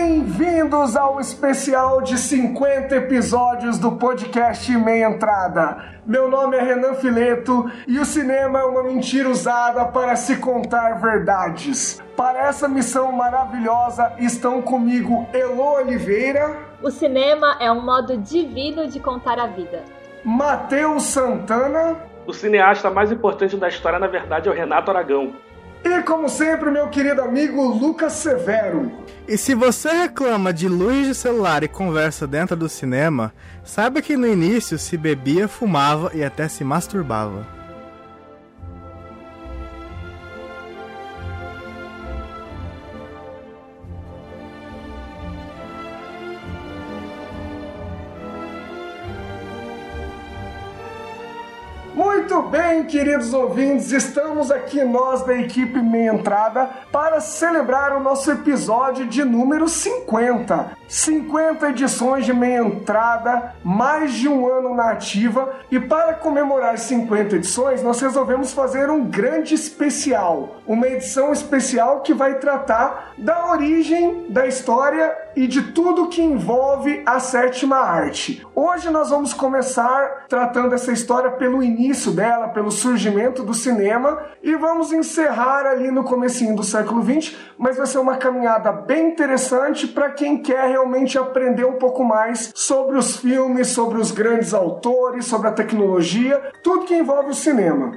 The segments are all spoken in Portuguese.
Bem-vindos ao especial de 50 episódios do podcast Meia Entrada. Meu nome é Renan Fileto e o cinema é uma mentira usada para se contar verdades. Para essa missão maravilhosa estão comigo Elô Oliveira. O cinema é um modo divino de contar a vida. Matheus Santana. O cineasta mais importante da história, na verdade, é o Renato Aragão. E, como sempre, meu querido amigo Lucas Severo. E se você reclama de luz de celular e conversa dentro do cinema, saiba que no início se bebia, fumava e até se masturbava. Muito bem, queridos ouvintes, estamos aqui nós da equipe Meia Entrada para celebrar o nosso episódio de número 50. 50 edições de Meia Entrada, mais de um ano na ativa, e para comemorar 50 edições nós resolvemos fazer um grande especial, uma edição especial que vai tratar da origem, da história e de tudo que envolve a sétima arte. Hoje nós vamos começar tratando essa história pelo início dela, pelo surgimento do cinema, e vamos encerrar ali no comecinho do século XX, mas vai ser uma caminhada bem interessante para quem quer realmente aprender um pouco mais sobre os filmes, sobre os grandes autores, sobre a tecnologia, tudo que envolve o cinema.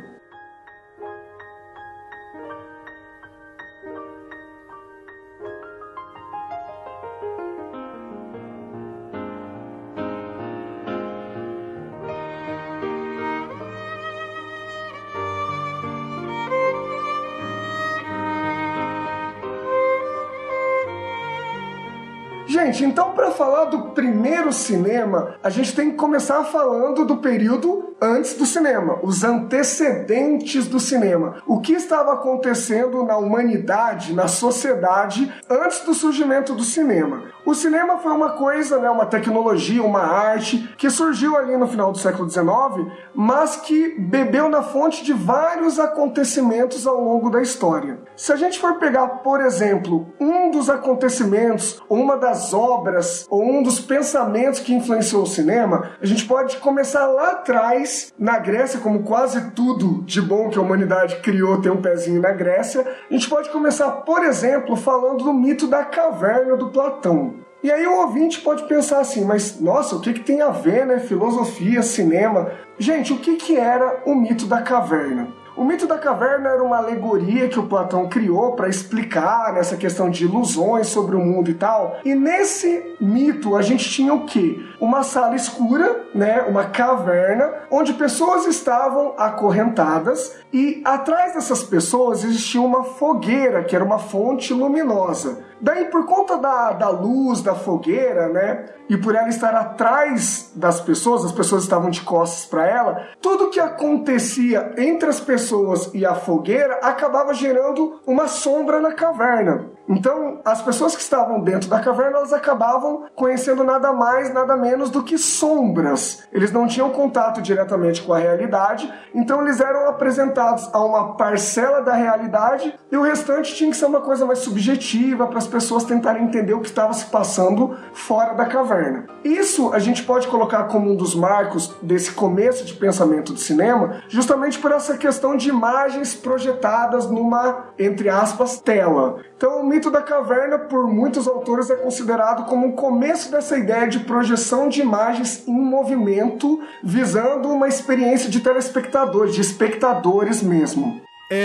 Gente, então para falar do primeiro cinema, a gente tem que começar falando do período antes do cinema, os antecedentes do cinema. O que estava acontecendo na humanidade, na sociedade, antes do surgimento do cinema. O cinema foi uma coisa, uma tecnologia, uma arte, que surgiu ali no final do século XIX, mas que bebeu na fonte de vários acontecimentos ao longo da história. Se a gente for pegar, por exemplo, um dos acontecimentos, uma das obras, ou um dos pensamentos que influenciou o cinema, a gente pode começar lá atrás, na Grécia, como quase tudo de bom que a humanidade criou tem um pezinho na Grécia. A gente pode começar, por exemplo, falando do mito da caverna do Platão. E aí o ouvinte pode pensar assim, mas nossa, o que tem a ver, filosofia, cinema? Gente, o que era o mito da caverna? O mito da caverna era uma alegoria que o Platão criou para explicar essa questão de ilusões sobre o mundo e tal. E nesse mito a gente tinha o quê? Uma sala escura, uma caverna, onde pessoas estavam acorrentadas e atrás dessas pessoas existia uma fogueira, que era uma fonte luminosa. Daí, por conta da luz da fogueira, e por ela estar atrás das pessoas, as pessoas estavam de costas para ela, tudo que acontecia entre as pessoas e a fogueira acabava gerando uma sombra na caverna. Então, as pessoas que estavam dentro da caverna, elas acabavam conhecendo nada mais, nada menos do que sombras. Eles não tinham contato diretamente com a realidade, então eles eram apresentados a uma parcela da realidade e o restante tinha que ser uma coisa mais subjetiva para as pessoas tentarem entender o que estava se passando fora da caverna. Isso a gente pode colocar como um dos marcos desse começo de pensamento do cinema, justamente por essa questão de imagens projetadas numa, entre aspas, tela. Então, o mito da caverna, por muitos autores, é considerado como o começo dessa ideia de projeção de imagens em movimento, visando uma experiência de telespectadores, de espectadores mesmo.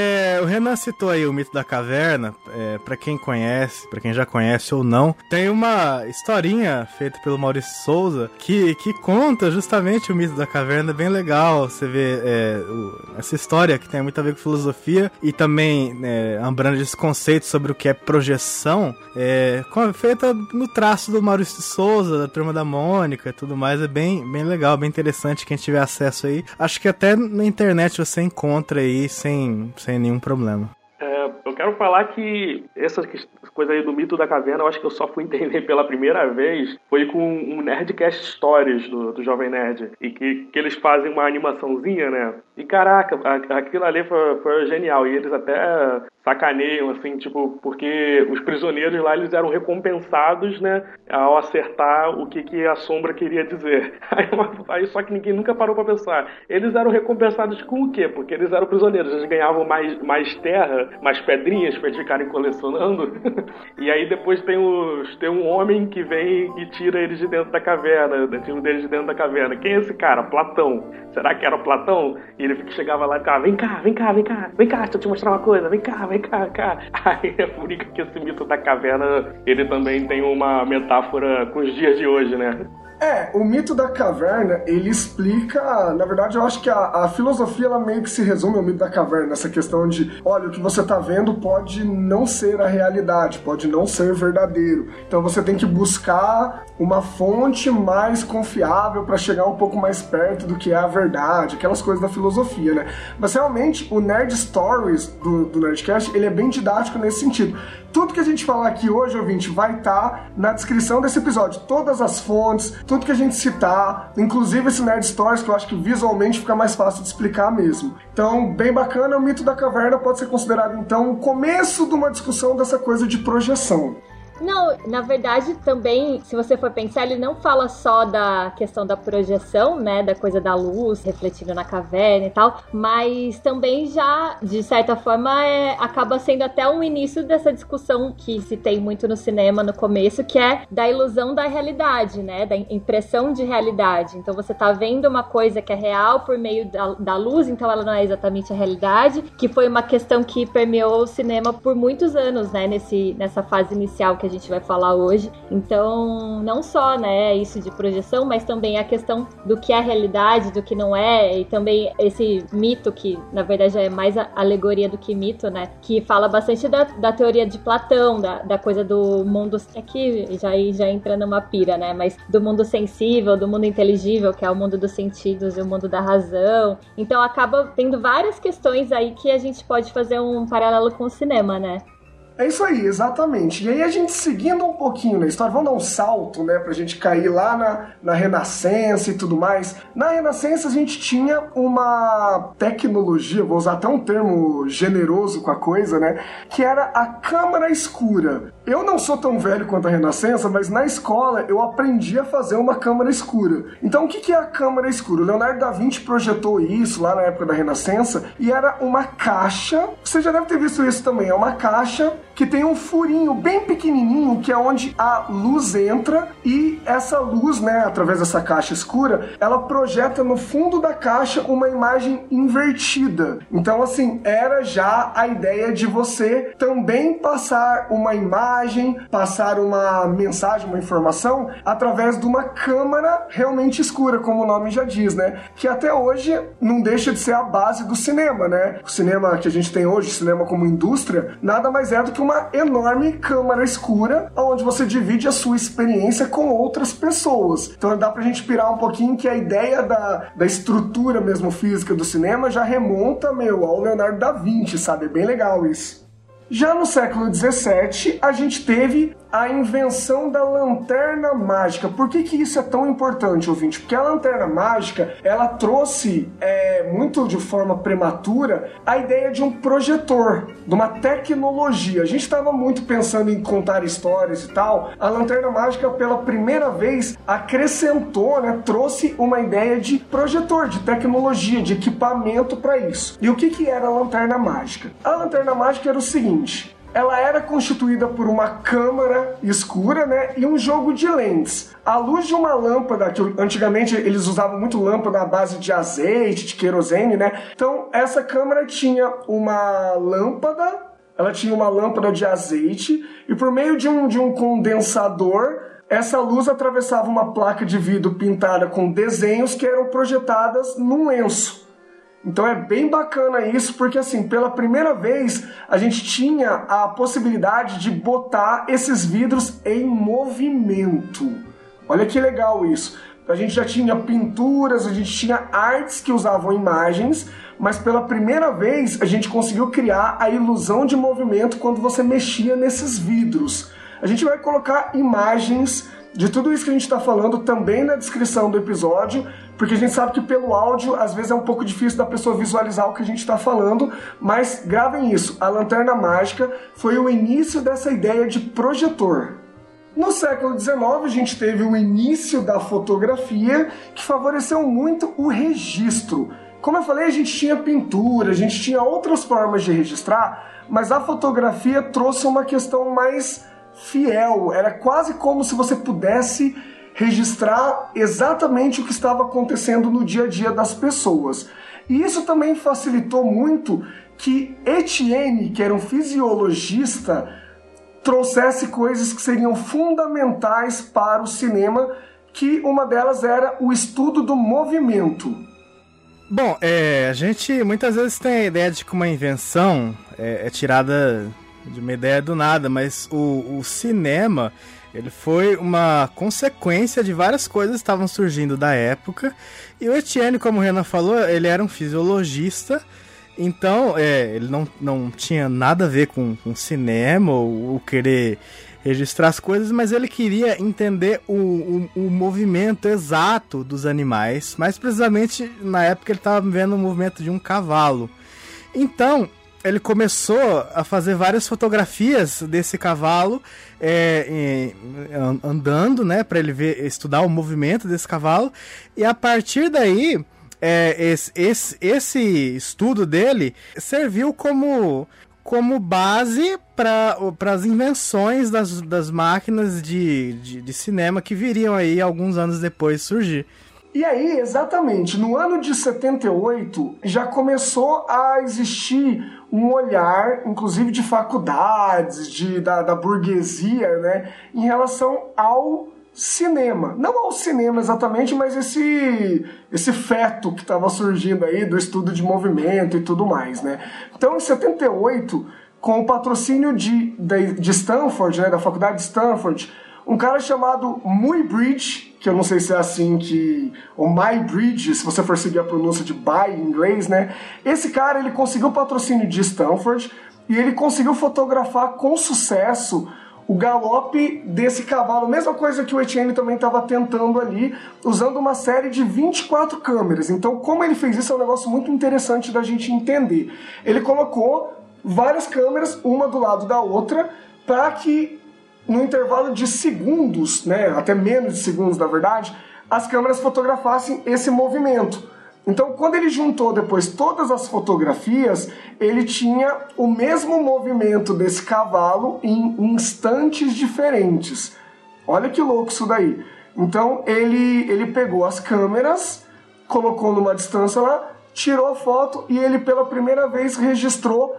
O Renan citou aí o mito da caverna, pra quem conhece, pra quem já conhece ou não, tem uma historinha feita pelo Maurício Souza que conta justamente o mito da caverna, bem legal, você vê essa história que tem muito a ver com filosofia e também abrange esse conceito sobre o que é projeção, feita no traço do Maurício Souza, da Turma da Mônica e tudo mais, é bem legal, bem interessante, quem tiver acesso aí, acho que até na internet você encontra aí sem nenhum problema. Eu quero falar que essa coisa aí do mito da caverna, eu acho que eu só fui entender pela primeira vez foi com um Nerdcast Stories do Jovem Nerd, e que eles fazem uma animaçãozinha, E caraca, aquilo ali foi genial, e eles até sacaneiam, assim, tipo, porque os prisioneiros lá, eles eram recompensados, né, ao acertar o que a sombra queria dizer. Aí só que ninguém nunca parou pra pensar. Eles eram recompensados com o quê? Porque eles eram prisioneiros, eles ganhavam mais terra, mais pedrinhas pra eles ficarem colecionando. E aí depois tem um homem que vem e tira eles de dentro da caverna, tira um deles de dentro da caverna. Quem é esse cara? Platão. Será que era Platão? E ele chegava lá e ficava, vem cá, deixa eu te mostrar uma coisa, vem cá. Aí é por isso que esse mito da caverna, ele também tem uma metáfora com os dias de hoje, né? O mito da caverna, ele explica, na verdade eu acho que a filosofia ela meio que se resume ao mito da caverna, nessa questão de, olha, o que você tá vendo pode não ser a realidade, pode não ser verdadeiro, então você tem que buscar uma fonte mais confiável para chegar um pouco mais perto do que é a verdade, aquelas coisas da filosofia, né? Mas realmente o Nerd Stories do Nerdcast, ele é bem didático nesse sentido. Tudo que a gente falar aqui hoje, ouvinte, vai estar na descrição desse episódio. Todas as fontes, tudo que a gente citar, inclusive esse Nerd Stories, que eu acho que visualmente fica mais fácil de explicar mesmo. Então, bem bacana, o mito da caverna pode ser considerado, então, o começo de uma discussão dessa coisa de projeção. Não, na verdade também, se você for pensar, ele não fala só da questão da projeção, né, da coisa da luz refletindo na caverna e tal, mas também já, de certa forma, acaba sendo até um início dessa discussão que se tem muito no cinema no começo, que é da ilusão da realidade, né, da impressão de realidade. Então você tá vendo uma coisa que é real por meio da luz, então ela não é exatamente a realidade, que foi uma questão que permeou o cinema por muitos anos, né, nessa fase inicial que a gente vai falar hoje. Então, não só, né, isso de projeção, mas também a questão do que é realidade, do que não é, e também esse mito que, na verdade, é mais alegoria do que mito, né, que fala bastante da teoria de Platão, da coisa do mundo, aqui já entra numa pira, né, mas do mundo sensível, do mundo inteligível, que é o mundo dos sentidos e o mundo da razão. Então, acaba tendo várias questões aí que a gente pode fazer um paralelo com o cinema, né. É isso aí, exatamente. E aí a gente seguindo um pouquinho na história, vamos dar um salto, né, pra gente cair lá na Renascença e tudo mais. Na Renascença a gente tinha uma tecnologia, vou usar até um termo generoso com a coisa, né, que era a câmara escura. Eu não sou tão velho quanto a Renascença, mas na escola eu aprendi a fazer uma câmara escura. Então o que é a câmara escura? O Leonardo da Vinci projetou isso lá na época da Renascença e era uma caixa, você já deve ter visto isso também, é uma caixa que tem um furinho bem pequenininho, que é onde a luz entra, e essa luz, né, através dessa caixa escura, ela projeta no fundo da caixa uma imagem invertida. Então, assim, era já a ideia de você também passar uma imagem, passar uma mensagem, uma informação, através de uma câmara realmente escura, como o nome já diz, né? Que até hoje não deixa de ser a base do cinema, né? O cinema que a gente tem hoje, o cinema como indústria, nada mais é do que uma enorme câmara escura onde você divide a sua experiência com outras pessoas. Então dá pra gente pirar um pouquinho que a ideia da estrutura mesmo física do cinema já remonta, ao Leonardo da Vinci, sabe? É bem legal isso. Já no século XVII, a gente teve a invenção da lanterna mágica. Por que isso é tão importante, ouvinte? Porque a lanterna mágica, ela trouxe, muito de forma prematura, a ideia de um projetor, de uma tecnologia. A gente estava muito pensando em contar histórias e tal. A lanterna mágica, pela primeira vez, acrescentou, né, trouxe uma ideia de projetor, de tecnologia, de equipamento para isso. E o que era a lanterna mágica? A lanterna mágica era o seguinte: ela era constituída por uma câmara escura, né, e um jogo de lentes. A luz de uma lâmpada, que antigamente eles usavam muito lâmpada à base de azeite, de querosene, né? Então, essa câmara tinha uma lâmpada, ela tinha uma lâmpada de azeite, e por meio de um condensador, essa luz atravessava uma placa de vidro pintada com desenhos que eram projetadas num lenço. Então é bem bacana isso, porque assim, pela primeira vez a gente tinha a possibilidade de botar esses vidros em movimento. Olha que legal isso. A gente já tinha pinturas, a gente tinha artes que usavam imagens, mas pela primeira vez a gente conseguiu criar a ilusão de movimento quando você mexia nesses vidros. A gente vai colocar imagens de tudo isso que a gente está falando também na descrição do episódio, porque a gente sabe que pelo áudio, às vezes é um pouco difícil da pessoa visualizar o que a gente está falando, mas gravem isso, a lanterna mágica foi o início dessa ideia de projetor. No século XIX, a gente teve o início da fotografia, que favoreceu muito o registro. Como eu falei, a gente tinha pintura, a gente tinha outras formas de registrar, mas a fotografia trouxe uma questão mais fiel. Era quase como se você pudesse registrar exatamente o que estava acontecendo no dia a dia das pessoas. E isso também facilitou muito que Etienne, que era um fisiologista, trouxesse coisas que seriam fundamentais para o cinema, que uma delas era o estudo do movimento. Bom, a gente muitas vezes tem a ideia de que uma invenção é tirada de uma ideia do nada, mas o cinema, ele foi uma consequência de várias coisas que estavam surgindo da época, e o Etienne, como o Renan falou, ele era um fisiologista. Então, ele não tinha nada a ver com cinema ou querer registrar as coisas, mas ele queria entender o movimento exato dos animais. Mais precisamente, na época, ele estava vendo o movimento de um cavalo. Então, ele começou a fazer várias fotografias desse cavalo andando, né, para ele estudar o movimento desse cavalo. E a partir daí... esse estudo dele serviu como base para as invenções das máquinas de cinema que viriam aí alguns anos depois surgir. E aí, exatamente, no ano de 78, já começou a existir um olhar, inclusive de faculdades, da burguesia, né, em relação ao cinema. Não ao cinema exatamente, mas esse feto que estava surgindo aí do estudo de movimento e tudo mais, né? Então, em 78, com o patrocínio de Stanford, né, da faculdade de Stanford, um cara chamado Muybridge, que eu não sei se é assim ou Muybridge, se você for seguir a pronúncia de by em inglês, né? Esse cara, ele conseguiu o patrocínio de Stanford e ele conseguiu fotografar com sucesso o galope desse cavalo, mesma coisa que o Etienne também estava tentando ali, usando uma série de 24 câmeras. Então, como ele fez isso, é um negócio muito interessante da gente entender. Ele colocou várias câmeras, uma do lado da outra, para que, no intervalo de segundos, né, até menos de segundos, na verdade, as câmeras fotografassem esse movimento. Então, quando ele juntou depois todas as fotografias, ele tinha o mesmo movimento desse cavalo em instantes diferentes. Olha que louco isso daí. Então, ele pegou as câmeras, colocou numa distância lá, tirou a foto e ele pela primeira vez registrou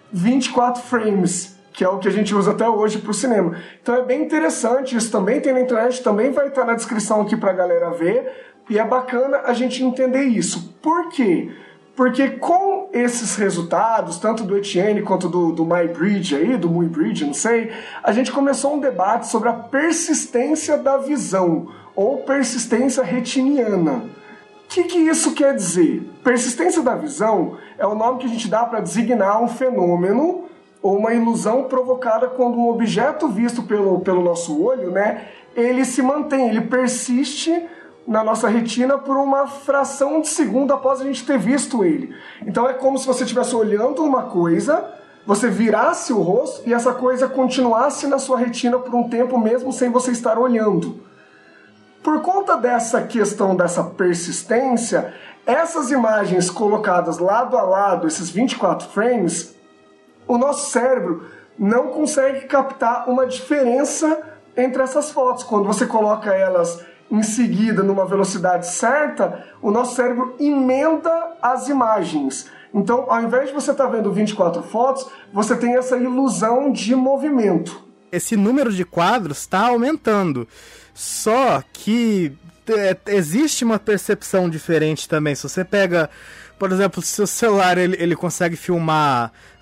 24 frames, que é o que a gente usa até hoje para o cinema. Então é bem interessante, isso também tem na internet, também vai estar na descrição aqui para a galera ver. E é bacana a gente entender isso. Por quê? Porque com esses resultados, tanto do Etienne quanto do Muybridge, não sei, a gente começou um debate sobre a persistência da visão, ou persistência retiniana. O que isso quer dizer? Persistência da visão é o nome que a gente dá para designar um fenômeno ou uma ilusão provocada quando um objeto visto pelo nosso olho, né, ele se mantém, ele persiste na nossa retina por uma fração de segundo após a gente ter visto ele. Então é como se você estivesse olhando uma coisa, você virasse o rosto e essa coisa continuasse na sua retina por um tempo mesmo sem você estar olhando. Por conta dessa questão dessa persistência, essas imagens colocadas lado a lado, esses 24 frames, o nosso cérebro não consegue captar uma diferença entre essas fotos. Quando você coloca elas em seguida numa velocidade certa, o nosso cérebro emenda as imagens. Então, ao invés de você estar vendo 24 fotos, você tem essa ilusão de movimento. Esse número de quadros está aumentando. Só que existe uma percepção diferente também. Se você pega, por exemplo, se o celular ele consegue filmar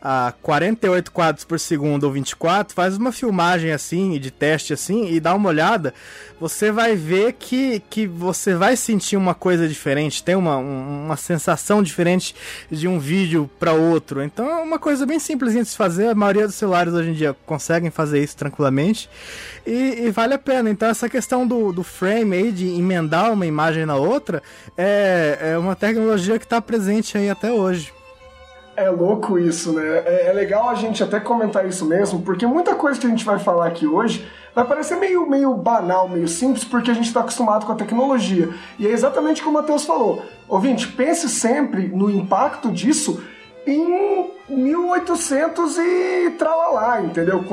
a 48 quadros por segundo ou 24, faz uma filmagem assim, de teste assim, e dá uma olhada, você vai ver que você vai sentir uma coisa diferente, tem uma sensação diferente de um vídeo para outro. Então é uma coisa bem simplesinha de se fazer, a maioria dos celulares hoje em dia conseguem fazer isso tranquilamente, e vale a pena. Então essa questão do frame aí, de emendar uma imagem na outra, é uma tecnologia que está presente aí até hoje. É louco isso, né? É legal a gente até comentar isso mesmo, porque muita coisa que a gente vai falar aqui hoje vai parecer meio banal, meio simples, porque a gente está acostumado com a tecnologia. E é exatamente como o Matheus falou. Ouvinte, pense sempre no impacto disso em 1800 e tralalá, entendeu?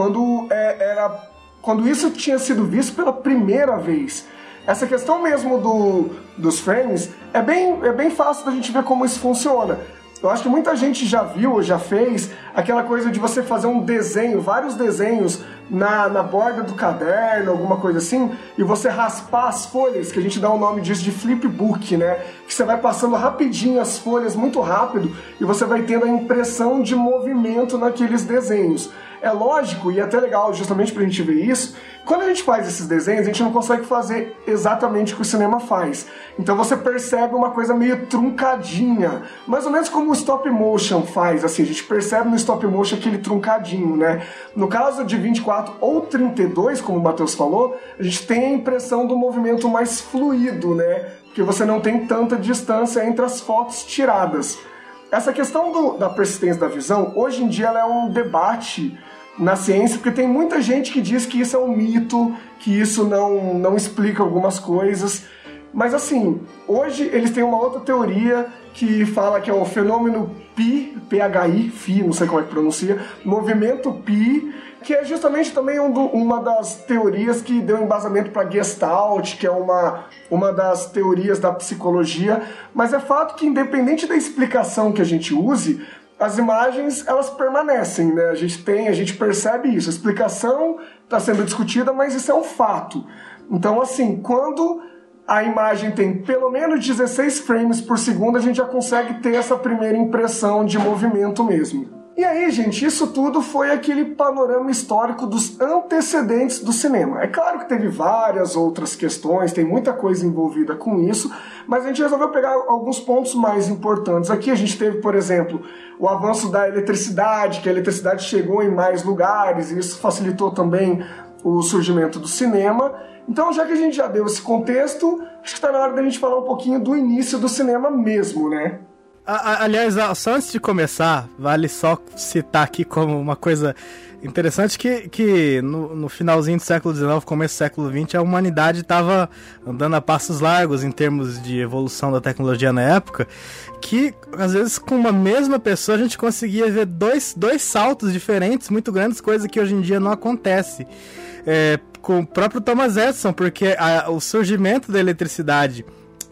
Quando isso tinha sido visto pela primeira vez. Essa questão mesmo dos frames é bem fácil da gente ver como isso funciona. Eu acho que muita gente já viu ou já fez aquela coisa de você fazer um desenho, vários desenhos na borda do caderno, alguma coisa assim, e você raspar as folhas, que a gente dá o nome disso de flipbook, né? Que você vai passando rapidinho as folhas, muito rápido, e você vai tendo a impressão de movimento naqueles desenhos. É lógico, e é até legal justamente pra gente ver isso, quando a gente faz esses desenhos, a gente não consegue fazer exatamente o que o cinema faz. Então você percebe uma coisa meio truncadinha, mais ou menos como o stop motion faz, assim, a gente percebe no stop motion aquele truncadinho, né? No caso de 24 ou 32, como o Matheus falou, a gente tem a impressão do movimento mais fluido, né? Porque você não tem tanta distância entre as fotos tiradas. Essa questão da persistência da visão, hoje em dia ela é um debate na ciência, porque tem muita gente que diz que isso é um mito, que isso não explica algumas coisas. Mas assim, hoje eles têm uma outra teoria que fala que é o fenômeno Pi, PHI, não sei como é que pronuncia, movimento Pi, que é justamente também uma das teorias que deu embasamento para Gestalt, que é uma das teorias da psicologia. Mas é fato que, independente da explicação que a gente use, as imagens, elas permanecem, né? A gente percebe isso. A explicação está sendo discutida, mas isso é um fato. Então, assim, quando a imagem tem pelo menos 16 frames por segundo, a gente já consegue ter essa primeira impressão de movimento mesmo. E aí, gente, isso tudo foi aquele panorama histórico dos antecedentes do cinema. É claro que teve várias outras questões, tem muita coisa envolvida com isso, mas a gente resolveu pegar alguns pontos mais importantes. Aqui a gente teve, por exemplo, o avanço da eletricidade, que a eletricidade chegou em mais lugares, e isso facilitou também o surgimento do cinema. Então, já que a gente já deu esse contexto, acho que está na hora da gente falar um pouquinho do início do cinema mesmo, né? Aliás, só antes de começar, vale só citar aqui como uma coisa interessante que no finalzinho do século XIX, começo do século XX, a humanidade estava andando a passos largos em termos de evolução da tecnologia na época, que às vezes com uma mesma pessoa a gente conseguia ver dois saltos diferentes, muito grandes, coisa que hoje em dia não acontece. Com o próprio Thomas Edison, porque o surgimento da eletricidade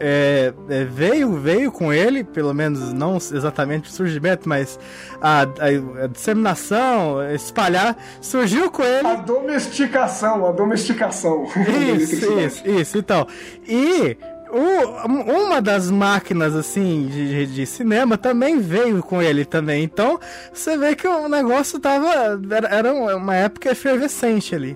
veio com ele, pelo menos não exatamente o surgimento, mas a disseminação, espalhar, surgiu com ele. A domesticação. Isso, então. E uma das máquinas, assim, de cinema também veio com ele também. Então, você vê que o negócio era uma época efervescente ali.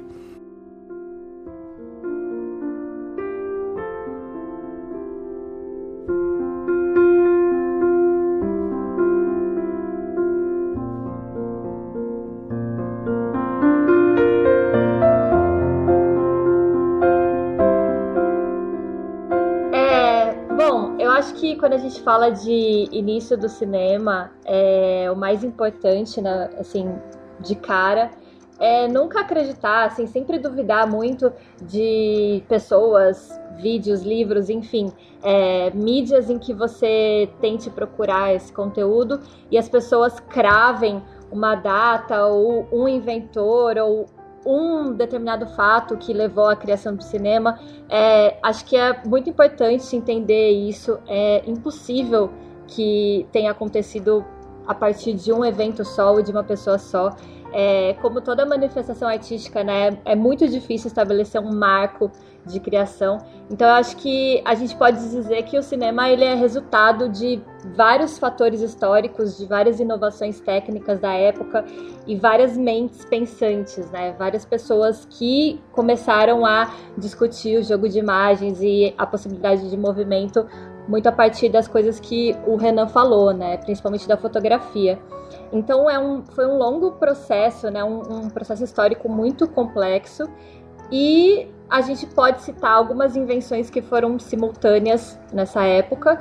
Acho que quando a gente fala de início do cinema, o mais importante, né, assim, de cara, é nunca acreditar, assim, sempre duvidar muito de pessoas, vídeos, livros, enfim, mídias em que você tente procurar esse conteúdo e as pessoas cravem uma data ou um inventor ou um determinado fato que levou à criação do cinema. Acho que é muito importante entender isso. É impossível que tenha acontecido a partir de um evento só ou de uma pessoa só. Como toda manifestação artística, né, é muito difícil estabelecer um marco de criação. Então eu acho que a gente pode dizer que o cinema ele é resultado de vários fatores históricos, de várias inovações técnicas da época e várias mentes pensantes, né? Várias pessoas que começaram a discutir o jogo de imagens e a possibilidade de movimento muito a partir das coisas que o Renan falou, né? Principalmente da fotografia. Então foi um longo processo, né? Um processo histórico muito complexo, e a gente pode citar algumas invenções que foram simultâneas nessa época.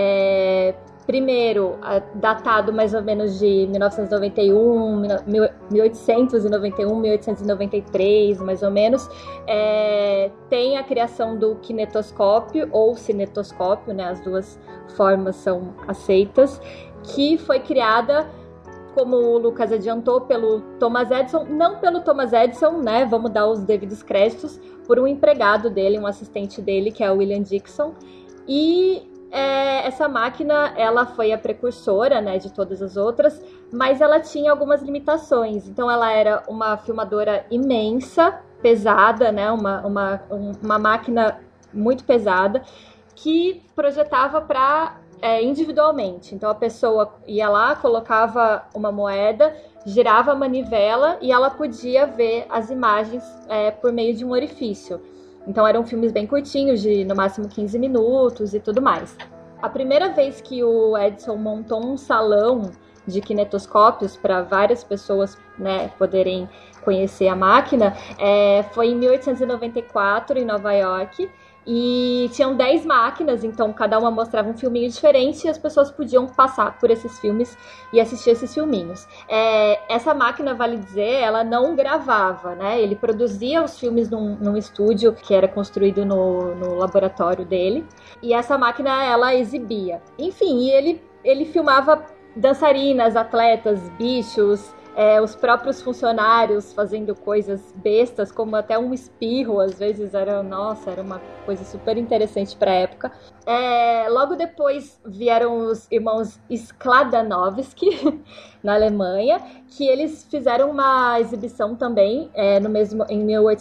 Primeiro, datado mais ou menos de 1991, 1891, 1893, mais ou menos, tem a criação do kinetoscópio ou cinetoscópio, né? As duas formas são aceitas, que foi criada, como o Lucas adiantou, pelo Thomas Edison, não pelo Thomas Edison, né? Vamos dar os devidos créditos, por um empregado dele, um assistente dele, que é o William Dixon. E essa máquina, ela foi a precursora, né, de todas as outras, mas ela tinha algumas limitações. Então ela era uma filmadora imensa, pesada, né? Uma máquina muito pesada, que projetava para individualmente. Então a pessoa ia lá, colocava uma moeda, girava a manivela e ela podia ver as imagens por meio de um orifício. Então eram filmes bem curtinhos, de no máximo 15 minutos e tudo mais. A primeira vez que o Edison montou um salão de kinetoscópios para várias pessoas, né, poderem conhecer a máquina, foi em 1894, em Nova York. E tinham 10 máquinas, então cada uma mostrava um filminho diferente e as pessoas podiam passar por esses filmes e assistir esses filminhos. Essa máquina, vale dizer, ela não gravava, né? Ele produzia os filmes num estúdio que era construído no laboratório dele, e essa máquina, ela exibia. Enfim, e ele filmava dançarinas, atletas, bichos, os próprios funcionários fazendo coisas bestas, como até um espirro, às vezes era uma coisa super interessante para a época. Logo depois vieram os irmãos Skladanowski, na Alemanha, que eles fizeram uma exibição também em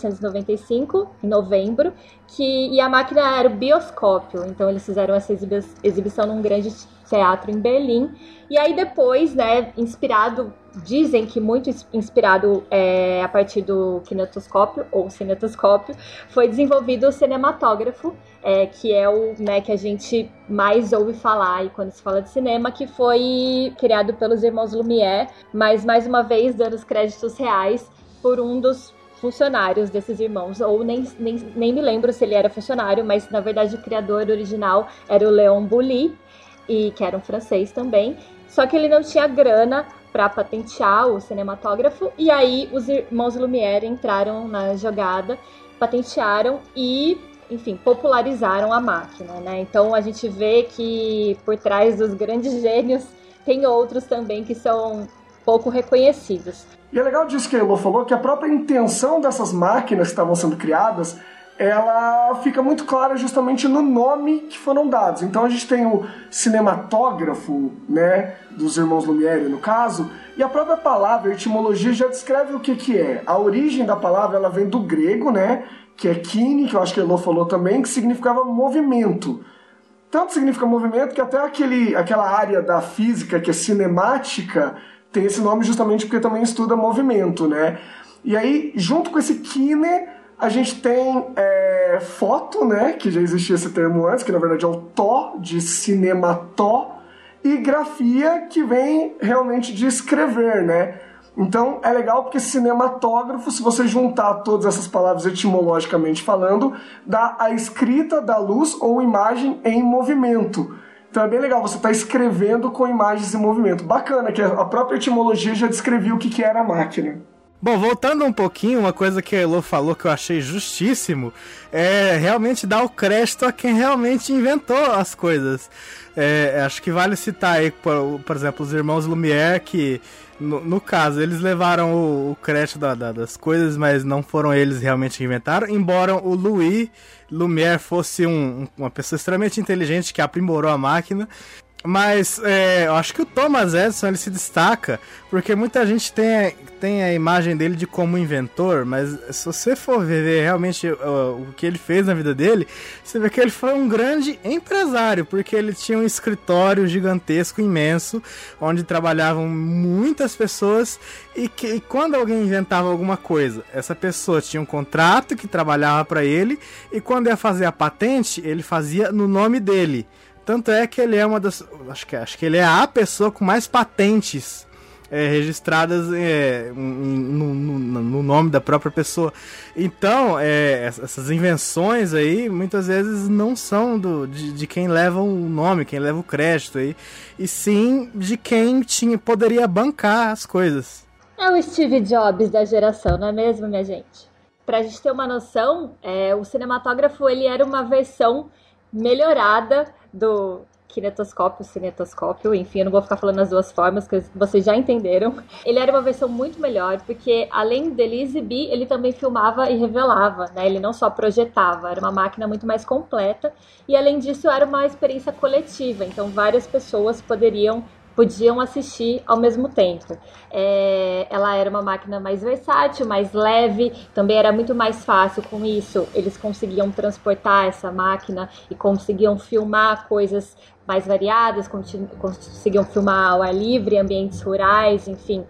1895, em novembro, e a máquina era o bioscópio. Então eles fizeram essa exibição num grande teatro em Berlim. E aí depois, né, dizem que muito inspirado a partir do kinetoscópio ou cinetoscópio, foi desenvolvido o cinematógrafo, que é o, né, que a gente mais ouve falar aí quando se fala de cinema, que foi criado pelos irmãos Lumière, mas mais uma vez dando os créditos reais por um dos funcionários desses irmãos, ou nem me lembro se ele era funcionário, mas na verdade o criador original era o Léon Bouly, que era um francês também, só que ele não tinha grana para patentear o cinematógrafo, e aí os irmãos Lumière entraram na jogada, patentearam e, enfim, popularizaram a máquina, né? Então a gente vê que por trás dos grandes gênios tem outros também que são pouco reconhecidos. E é legal disso que a Elô falou, que a própria intenção dessas máquinas que estavam sendo criadas, ela fica muito clara justamente no nome que foram dados. Então a gente tem o cinematógrafo, né, dos irmãos Lumière, no caso, e a própria palavra, a etimologia, já descreve o que é. A origem da palavra, ela vem do grego, né, que é kine, que eu acho que a Elô falou também, que significava movimento. Tanto significa movimento que até aquela área da física que é cinemática tem esse nome justamente porque também estuda movimento, né? E aí, junto com esse kine, a gente tem foto, né, que já existia esse termo antes, que na verdade é o tó, de cinemató, e grafia, que vem realmente de escrever, né? Então é legal porque cinematógrafo, se você juntar todas essas palavras etimologicamente falando, dá a escrita da luz ou imagem em movimento. Então é bem legal, você está escrevendo com imagens em movimento. Bacana, que a própria etimologia já descrevia o que era a máquina. Bom, voltando um pouquinho, uma coisa que a Elô falou que eu achei justíssimo é realmente dar o crédito a quem realmente inventou as coisas. Acho que vale citar aí, por exemplo, os irmãos Lumière, que no caso eles levaram o crédito das coisas, mas não foram eles realmente que inventaram, embora o Louis Lumière fosse uma pessoa extremamente inteligente que aprimorou a máquina. Mas eu acho que o Thomas Edison ele se destaca porque muita gente tem a imagem dele de como inventor, mas se você for ver realmente o que ele fez na vida dele, você vê que ele foi um grande empresário, porque ele tinha um escritório gigantesco, imenso, onde trabalhavam muitas pessoas e quando alguém inventava alguma coisa, essa pessoa tinha um contrato que trabalhava para ele e quando ia fazer a patente, ele fazia no nome dele. Tanto é que ele é uma das... Acho que ele é a pessoa com mais patentes registradas no nome da própria pessoa. Então, essas invenções aí, muitas vezes não são de quem leva o nome, quem leva o crédito aí, e sim de quem poderia bancar as coisas. É o Steve Jobs da geração, não é mesmo, minha gente? Pra gente ter uma noção, o cinematógrafo ele era uma versão melhorada do cinetoscópio, enfim, eu não vou ficar falando as duas formas, que vocês já entenderam. Ele era uma versão muito melhor, porque além dele exibir, ele também filmava e revelava, né? Ele não só projetava, era uma máquina muito mais completa, e além disso era uma experiência coletiva, então várias pessoas podiam assistir ao mesmo tempo. Ela era uma máquina mais versátil, mais leve, também era muito mais fácil com isso. Eles conseguiam transportar essa máquina e conseguiam filmar coisas mais variadas, conseguiam filmar ao ar livre, ambientes rurais, enfim,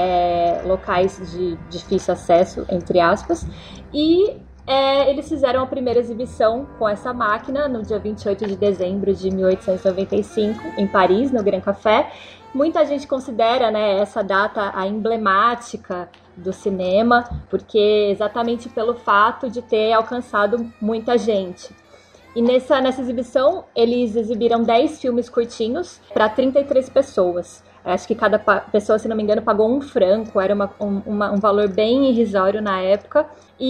locais de difícil acesso, entre aspas. E eles fizeram a primeira exibição com essa máquina no dia 28 de dezembro de 1895, em Paris, no Grand Café. Muita gente considera, né, essa data a emblemática do cinema, porque exatamente pelo fato de ter alcançado muita gente. E nessa exibição, eles exibiram 10 filmes curtinhos para 33 pessoas. Acho que cada pessoa, se não me engano, pagou R$1, era um valor bem irrisório na época.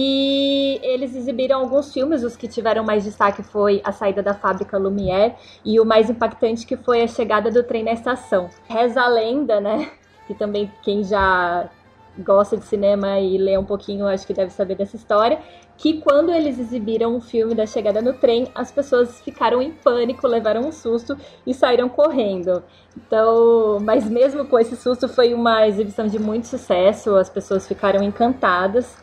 E eles exibiram alguns filmes, os que tiveram mais destaque foi A Saída da Fábrica Lumière e o mais impactante que foi A Chegada do Trem na Estação. Reza a lenda, né, que também quem já gosta de cinema e lê um pouquinho, acho que deve saber dessa história, que quando eles exibiram o filme da Chegada no Trem, as pessoas ficaram em pânico, levaram um susto e saíram correndo. Então, mas mesmo com esse susto, foi uma exibição de muito sucesso, as pessoas ficaram encantadas.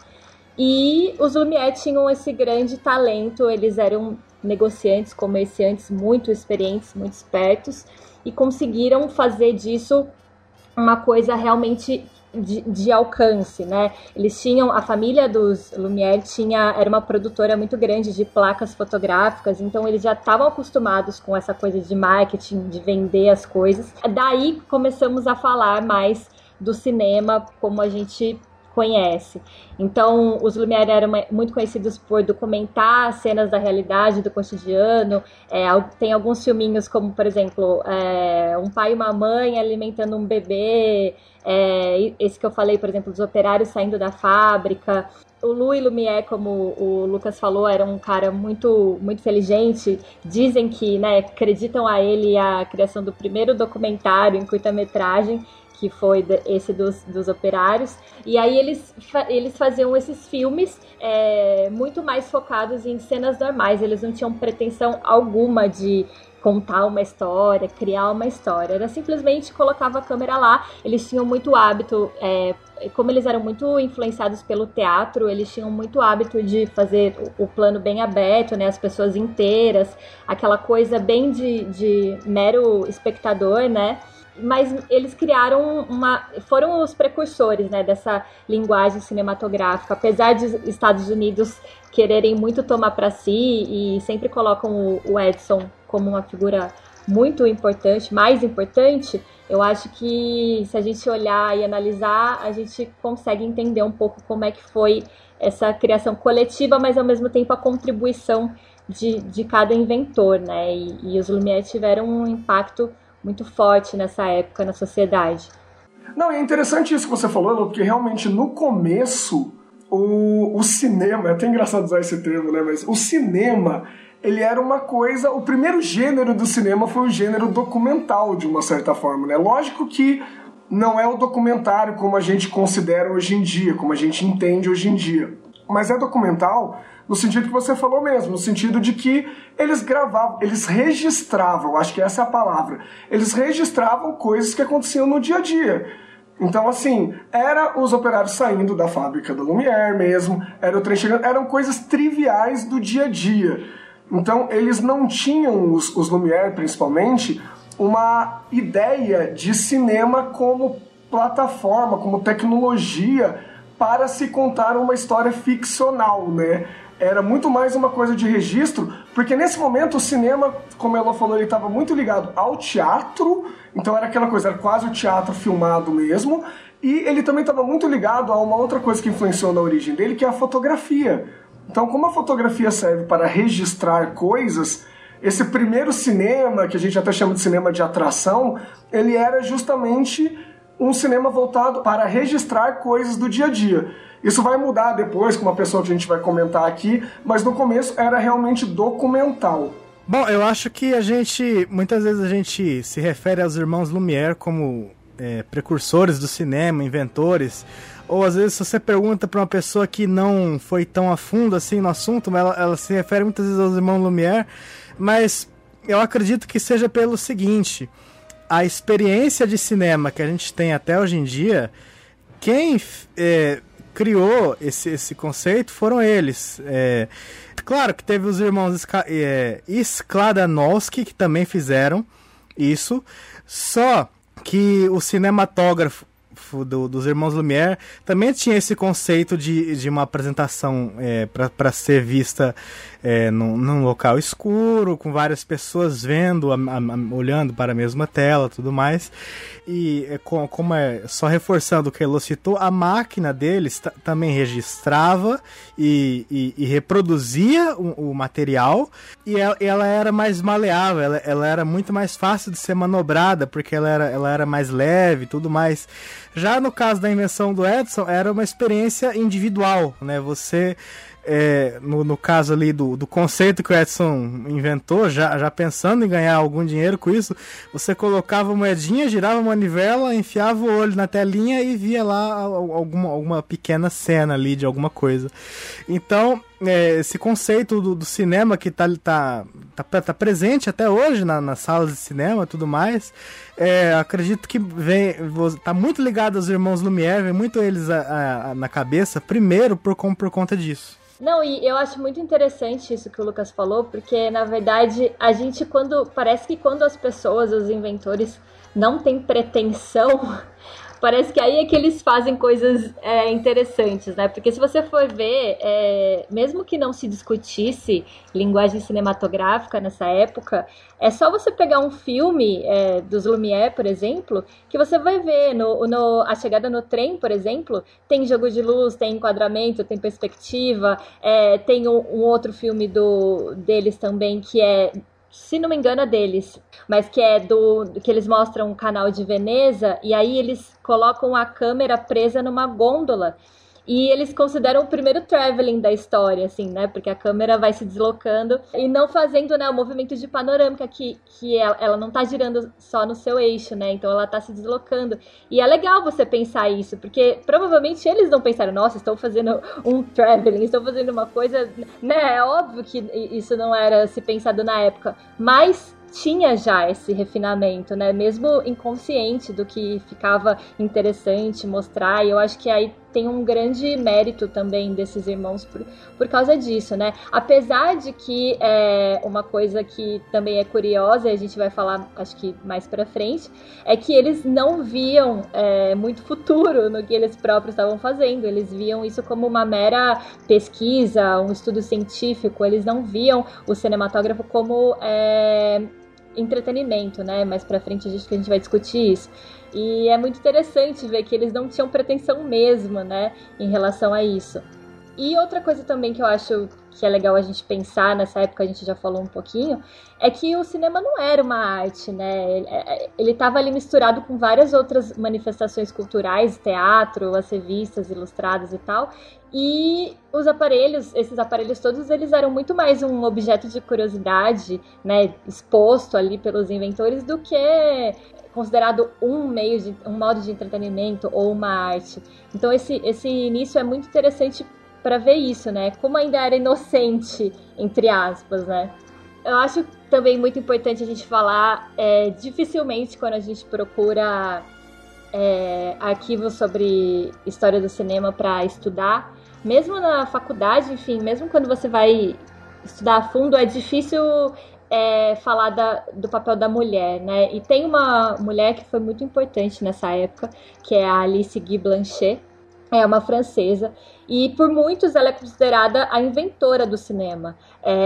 E os Lumière tinham esse grande talento, eles eram negociantes, comerciantes muito experientes, muito espertos, e conseguiram fazer disso uma coisa realmente de alcance, né? Eles tinham, a família dos Lumière era uma produtora muito grande de placas fotográficas, então eles já estavam acostumados com essa coisa de marketing, de vender as coisas. Daí começamos a falar mais do cinema como a gente conhece. Então, os Lumière eram muito conhecidos por documentar cenas da realidade, do cotidiano. Tem alguns filminhos como, por exemplo, Um Pai e uma Mãe alimentando um bebê, esse que eu falei, por exemplo, dos operários saindo da fábrica. O Louis Lumière, como o Lucas falou, era um cara muito, muito inteligente. Dizem que, né, acreditam a ele a criação do primeiro documentário em curta-metragem, que foi esse dos operários. E aí eles faziam esses filmes muito mais focados em cenas normais. Eles não tinham pretensão alguma de contar uma história, criar uma história. Era simplesmente colocava a câmera lá. Eles tinham muito hábito, como eles eram muito influenciados pelo teatro, eles tinham muito hábito de fazer o plano bem aberto, né, as pessoas inteiras, aquela coisa bem de mero espectador, né? Mas eles foram os precursores, né, dessa linguagem cinematográfica, apesar de Estados Unidos quererem muito tomar para si e sempre colocam o Edison como uma figura muito importante, mais importante. Eu acho que se a gente olhar e analisar, a gente consegue entender um pouco como é que foi essa criação coletiva, mas ao mesmo tempo a contribuição de cada inventor, né, e os Lumière tiveram um impacto muito forte nessa época na sociedade. Não, é interessante isso que você falou, porque realmente no começo o cinema, é até engraçado usar esse termo, né? Mas o cinema, ele era uma coisa... O primeiro gênero do cinema foi o gênero documental, de uma certa forma, né? Lógico que não é o documentário como a gente considera hoje em dia, como a gente entende hoje em dia. Mas é documental no sentido que você falou mesmo, no sentido de que eles gravavam, eles registravam, acho que essa é a palavra, eles registravam coisas que aconteciam no dia a dia. Então, assim, era os operários saindo da fábrica da Lumière mesmo, era o trem chegando, eram coisas triviais do dia a dia. Então, eles não tinham, os Lumière principalmente, uma ideia de cinema como plataforma, como tecnologia para se contar uma história ficcional, né? Era muito mais uma coisa de registro, porque nesse momento o cinema, como ela falou, ele estava muito ligado ao teatro, então era aquela coisa, era quase o teatro filmado mesmo, e ele também estava muito ligado a uma outra coisa que influenciou na origem dele, que é a fotografia. Então, como a fotografia serve para registrar coisas, esse primeiro cinema, que a gente até chama de cinema de atração, ele era justamente um cinema voltado para registrar coisas do dia a dia. Isso vai mudar depois com uma pessoa que a gente vai comentar aqui, mas no começo era realmente documental. Bom, eu acho que muitas vezes a gente se refere aos irmãos Lumière como precursores do cinema, inventores, ou às vezes se você pergunta para uma pessoa que não foi tão a fundo assim no assunto, ela se refere muitas vezes aos irmãos Lumière, mas eu acredito que seja pelo seguinte: a experiência de cinema que a gente tem até hoje em dia, quem criou esse conceito foram eles. Claro que teve os irmãos Skladanowski, que também fizeram isso, só que o cinematógrafo dos irmãos Lumière também tinha esse conceito de uma apresentação para ser vista num local escuro, com várias pessoas vendo, olhando para a mesma tela, tudo mais. E como só reforçando o que Elô citou, a máquina deles também registrava e reproduzia o material, e ela era mais maleável, ela era muito mais fácil de ser manobrada, porque ela era mais leve e tudo mais. Já no caso da invenção do Edison, era uma experiência individual, né? Você, no caso ali do conceito que o Edison inventou, já pensando em ganhar algum dinheiro com isso, você colocava a moedinha, girava a manivela, enfiava o olho na telinha e via lá alguma pequena cena ali de alguma coisa. Então, esse conceito do cinema que tá presente até hoje nas salas de cinema e tudo mais, acredito que tá muito ligado aos irmãos Lumière, vem muito eles na cabeça, primeiro por conta disso. Não, e eu acho muito interessante isso que o Lucas falou, porque, na verdade, parece que quando as pessoas, os inventores, não têm pretensão, parece que aí é que eles fazem coisas interessantes, né? Porque se você for ver, mesmo que não se discutisse linguagem cinematográfica nessa época, é só você pegar um filme dos Lumière, por exemplo, que você vai ver A Chegada no Trem, por exemplo, tem jogo de luz, tem enquadramento, tem perspectiva, tem um outro filme deles também que se não me engano é deles, mas que que eles mostram o canal de Veneza, e aí eles colocam a câmera presa numa gôndola, e eles consideram o primeiro traveling da história, assim, né, porque a câmera vai se deslocando e não fazendo, né, o movimento de panorâmica, que ela não tá girando só no seu eixo, né, então ela tá se deslocando, e é legal você pensar isso, porque provavelmente eles não pensaram, nossa, estou fazendo um traveling, estou fazendo uma coisa, né, é óbvio que isso não era se pensado na época, mas tinha já esse refinamento, né, mesmo inconsciente do que ficava interessante mostrar, e eu acho que aí tem um grande mérito também desses irmãos por causa disso, né? Apesar de que uma coisa que também é curiosa, e a gente vai falar, acho que mais pra frente, é que eles não viam muito futuro no que eles próprios estavam fazendo. Eles viam isso como uma mera pesquisa, um estudo científico. Eles não viam o cinematógrafo como entretenimento, né? Mais pra frente a gente vai discutir isso. E é muito interessante ver que eles não tinham pretensão mesmo, né, em relação a isso. E outra coisa também que eu acho que é legal a gente pensar, nessa época a gente já falou um pouquinho, é que o cinema não era uma arte, né? Ele estava ali misturado com várias outras manifestações culturais, teatro, as revistas ilustradas e tal, e esses aparelhos todos, eles eram muito mais um objeto de curiosidade, né, exposto ali pelos inventores, do que considerado um modo de entretenimento ou uma arte. Então esse início é muito interessante para ver isso, né? Como ainda era inocente, entre aspas, né? Eu acho também muito importante a gente falar, dificilmente quando a gente procura arquivos sobre história do cinema para estudar, mesmo na faculdade, enfim, mesmo quando você vai estudar a fundo, é difícil falar do papel da mulher, né? E tem uma mulher que foi muito importante nessa época, que é a Alice Guy Blanchet, é uma francesa, e por muitos ela é considerada a inventora do cinema.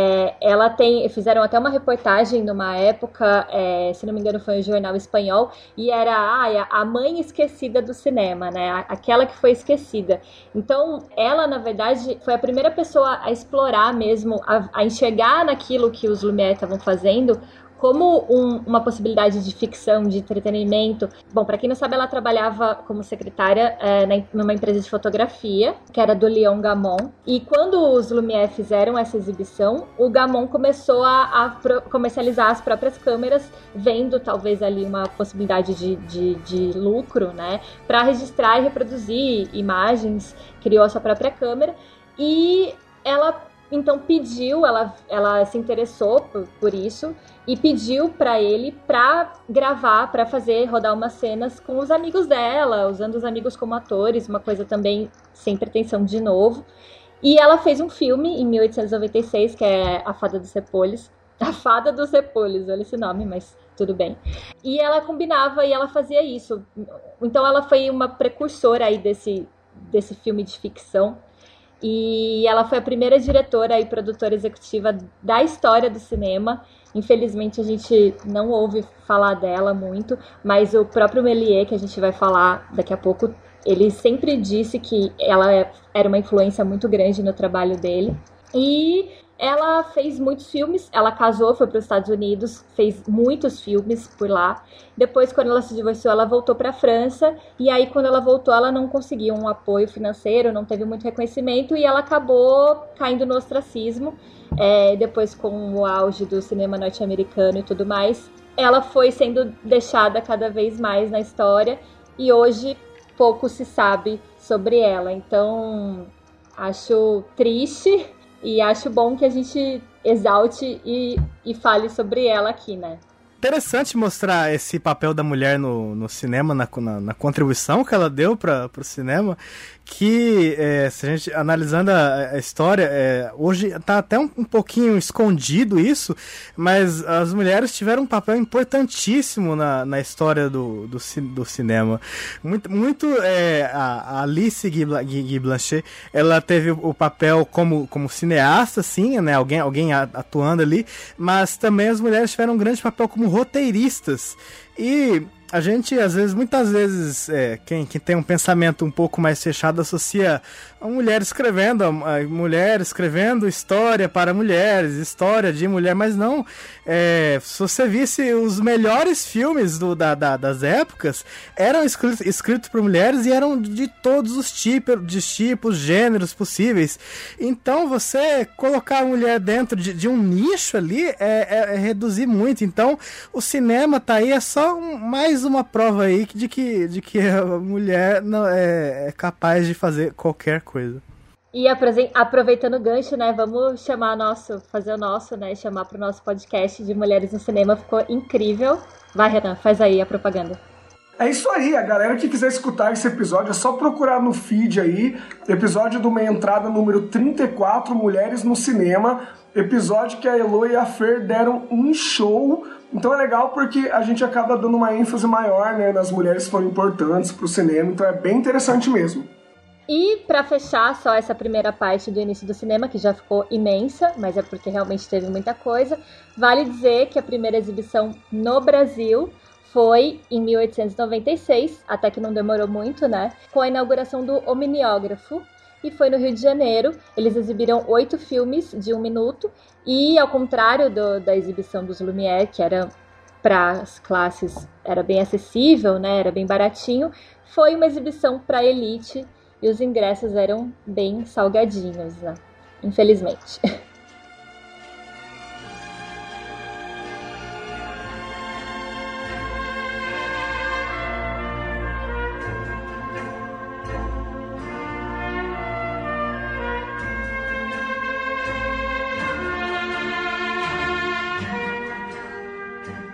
Fizeram até uma reportagem numa época, se não me engano foi um jornal espanhol, e era a mãe esquecida do cinema, né? Aquela que foi esquecida. Então, ela, na verdade, foi a primeira pessoa a explorar mesmo, a enxergar naquilo que os Lumière estavam fazendo, como uma possibilidade de ficção, de entretenimento. Bom, para quem não sabe, ela trabalhava como secretária numa empresa de fotografia, que era do Léon Gaumont. E quando os Lumière fizeram essa exibição, o Gaumont começou a comercializar as próprias câmeras, vendo talvez ali uma possibilidade de lucro, né, para registrar e reproduzir imagens, criou a sua própria câmera. E ela então pediu, ela se interessou por isso, e pediu para ele para gravar, para rodar umas cenas com os amigos dela, usando os amigos como atores, uma coisa também sem pretensão de novo. E ela fez um filme em 1896, que é A Fada dos Repolhos. A Fada dos Repolhos, olha esse nome, mas tudo bem. E ela combinava e ela fazia isso. Então ela foi uma precursora aí desse filme de ficção. E ela foi a primeira diretora e produtora executiva da história do cinema. Infelizmente a gente não ouve falar dela muito, mas o próprio Méliès, que a gente vai falar daqui a pouco, ele sempre disse que ela era uma influência muito grande no trabalho dele. E ela fez muitos filmes, ela casou, foi para os Estados Unidos, fez muitos filmes por lá. Depois, quando ela se divorciou, ela voltou para a França, e aí quando ela voltou, ela não conseguiu um apoio financeiro, não teve muito reconhecimento, e ela acabou caindo no ostracismo. Depois, com o auge do cinema norte-americano e tudo mais, ela foi sendo deixada cada vez mais na história, e hoje pouco se sabe sobre ela. Então, acho triste. E acho bom que a gente exalte e fale sobre ela aqui, né? Interessante mostrar esse papel da mulher no cinema, na contribuição que ela deu para o cinema, que se a gente analisando a história, hoje está até um pouquinho escondido isso, mas as mulheres tiveram um papel importantíssimo na história do cinema. Muito a Alice Guy Blanchet, ela teve o papel como cineasta, sim, né, alguém atuando ali, mas também as mulheres tiveram um grande papel como roteiristas. E a gente, muitas vezes, quem tem um pensamento um pouco mais fechado associa a mulher escrevendo história para mulheres, história de mulher, mas não. Se você visse os melhores filmes das épocas, eram escritos por mulheres e eram de todos os tipos, gêneros possíveis. Então, você colocar a mulher dentro de um nicho ali é reduzir muito. Então, o cinema tá aí, é só mais uma prova aí de que a mulher não é capaz de fazer qualquer coisa. E aproveitando o gancho, né, vamos fazer o nosso, né, chamar para o nosso podcast de Mulheres no Cinema, ficou incrível. Vai, Renan, faz aí a propaganda. É isso aí, a galera que quiser escutar esse episódio é só procurar no feed aí, episódio do Meia Entrada número 34, Mulheres no Cinema, episódio que a Elo e a Fer deram um show. Então é legal porque a gente acaba dando uma ênfase maior, né, nas mulheres que foram importantes pro cinema, então é bem interessante mesmo. E para fechar só essa primeira parte do início do cinema, que já ficou imensa, mas é porque realmente teve muita coisa, vale dizer que a primeira exibição no Brasil foi em 1896, até que não demorou muito, né, com a inauguração do Omniógrafo, e foi no Rio de Janeiro. Eles exibiram 8 filmes de 1 minuto, e ao contrário da exibição dos Lumière, que era para as classes, era bem acessível, né, era bem baratinho, foi uma exibição para elite, e os ingressos eram bem salgadinhos, né? Infelizmente.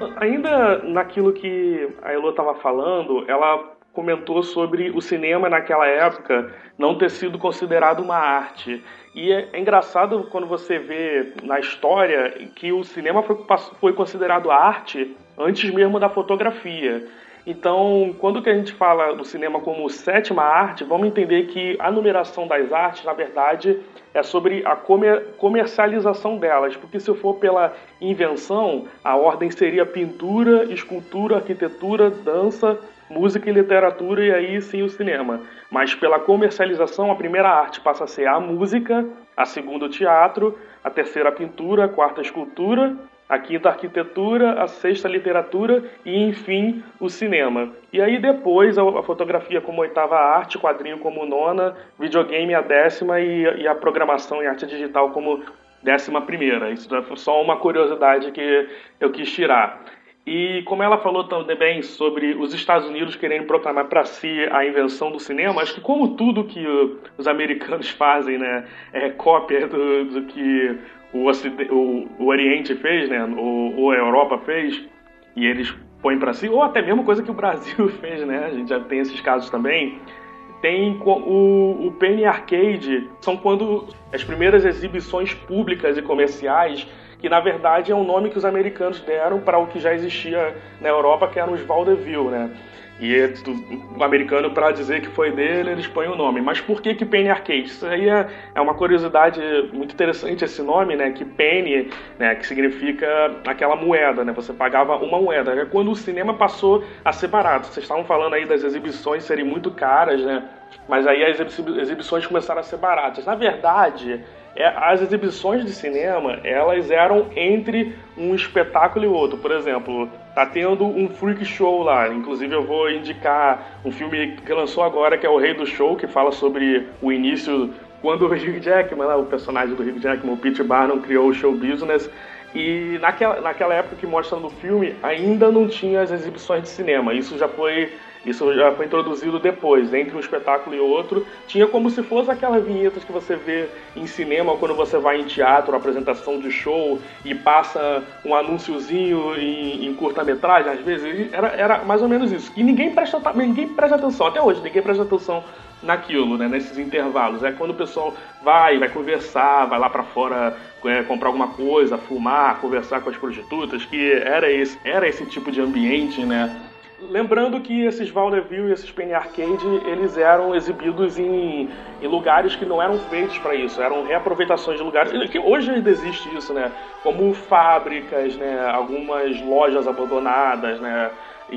Ainda naquilo que a Elo estava falando, ela comentou sobre o cinema naquela época não ter sido considerado uma arte. E é engraçado quando você vê na história que o cinema foi considerado arte antes mesmo da fotografia. Então, quando que a gente fala do cinema como sétima arte, vamos entender que a numeração das artes, na verdade, é sobre a comercialização delas. Porque se for pela invenção, a ordem seria pintura, escultura, arquitetura, dança, música e literatura, e aí sim o cinema. Mas pela comercialização, a primeira arte passa a ser a música, a segunda o teatro, a terceira a pintura, a quarta a escultura, a quinta a arquitetura, a sexta a literatura e, enfim, o cinema. E aí depois a fotografia como oitava arte, quadrinho como nona, videogame a décima e a programação em arte digital como 11ª. Isso é só uma curiosidade que eu quis tirar. E como ela falou também sobre os Estados Unidos querendo proclamar para si a invenção do cinema, acho que como tudo que os americanos fazem, né, é cópia do que o Oriente fez, né, ou a Europa fez, e eles põem para si, ou até mesmo coisa que o Brasil fez, né, a gente já tem esses casos também. Tem o Penny Arcade, são quando as primeiras exibições públicas e comerciais, que na verdade é um nome que os americanos deram para o que já existia na Europa, que eram os vaudeville, né? E o americano, para dizer que foi dele, eles põem o nome. Mas por que Penny Arcade? Isso aí é uma curiosidade muito interessante, esse nome, né? Que penny, né? Que significa aquela moeda, né? Você pagava uma moeda. É quando o cinema passou a ser barato. Vocês estavam falando aí das exibições serem muito caras, né? Mas aí as exibições começaram a ser baratas. Na verdade, as exibições de cinema, elas eram entre um espetáculo e outro. Por exemplo, tá tendo um freak show lá. Inclusive eu vou indicar um filme que lançou agora, que é O Rei do Show, que fala sobre o início, quando o Hugh Jackman, o personagem do Hugh Jackman, o P.T. Barnum, criou o show business. E naquela época que mostra no filme, ainda não tinha as exibições de cinema. Isso já foi introduzido depois, entre um espetáculo e outro. Tinha como se fosse aquelas vinhetas que você vê em cinema quando você vai em teatro, apresentação de show, e passa um anúnciozinho em curta-metragem, às vezes. Era mais ou menos isso. E ninguém presta atenção, até hoje, ninguém presta atenção naquilo, né, nesses intervalos. É quando o pessoal vai conversar, vai lá pra fora comprar alguma coisa, fumar, conversar com as prostitutas, que era esse tipo de ambiente, né? Lembrando que esses vaudeville e esses Penny Arcade, eles eram exibidos em lugares que não eram feitos para isso, eram reaproveitações de lugares, que hoje ainda existe isso, né? Como fábricas, né? Algumas lojas abandonadas, né?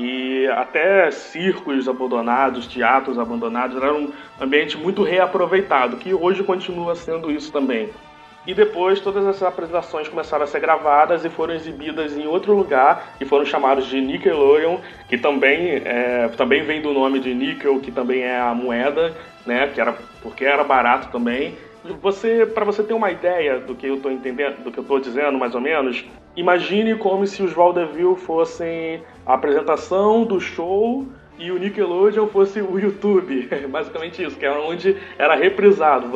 E até circos abandonados, teatros abandonados, era um ambiente muito reaproveitado, que hoje continua sendo isso também. E depois todas essas apresentações começaram a ser gravadas e foram exibidas em outro lugar e foram chamados de Nickelodeon, que também vem do nome de níquel, que também é a moeda, né? Porque era barato também. Para você ter uma ideia do que eu estou entendendo, do que eu estou dizendo, mais ou menos, imagine como se os vaudeville fossem a apresentação do show e o Nickelodeon fosse o YouTube. Basicamente isso, que era onde era reprisado.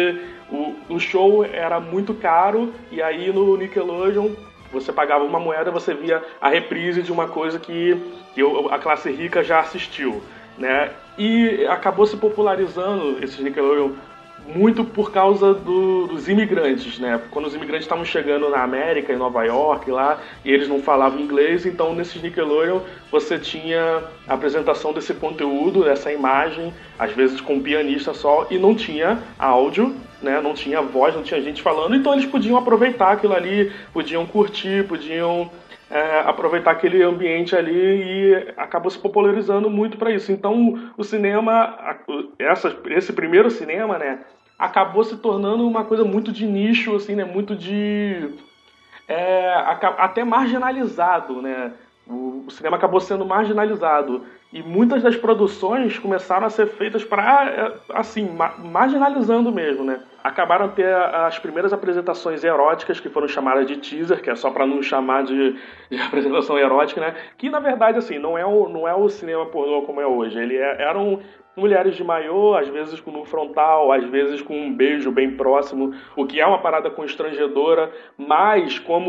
O show era muito caro e aí no Nickelodeon você pagava uma moeda, você via a reprise de uma coisa que a classe rica já assistiu, né? E acabou se popularizando esses Nickelodeon muito por causa dos imigrantes, né? Quando os imigrantes estavam chegando na América, em Nova York, lá, e eles não falavam inglês, então nesses Nickelodeon você tinha a apresentação desse conteúdo, dessa imagem, às vezes com um pianista só, e não tinha áudio, né? Não tinha voz, não tinha gente falando, então eles podiam aproveitar aquilo ali, podiam curtir, podiam aproveitar aquele ambiente ali, e acabou se popularizando muito para isso. Então o cinema, esse primeiro cinema, né, acabou se tornando uma coisa muito de nicho, assim, né, muito de até marginalizado, né? O cinema acabou sendo marginalizado. E muitas das produções começaram a ser feitas para, assim, marginalizando mesmo, né? Acabaram a ter as primeiras apresentações eróticas, que foram chamadas de teaser, que é só para não chamar de apresentação erótica, né? Que, na verdade, assim, não é o cinema pornô como é hoje. Eram mulheres de maiô, às vezes com nu frontal, às vezes com um beijo bem próximo, o que é uma parada constrangedora, mas, como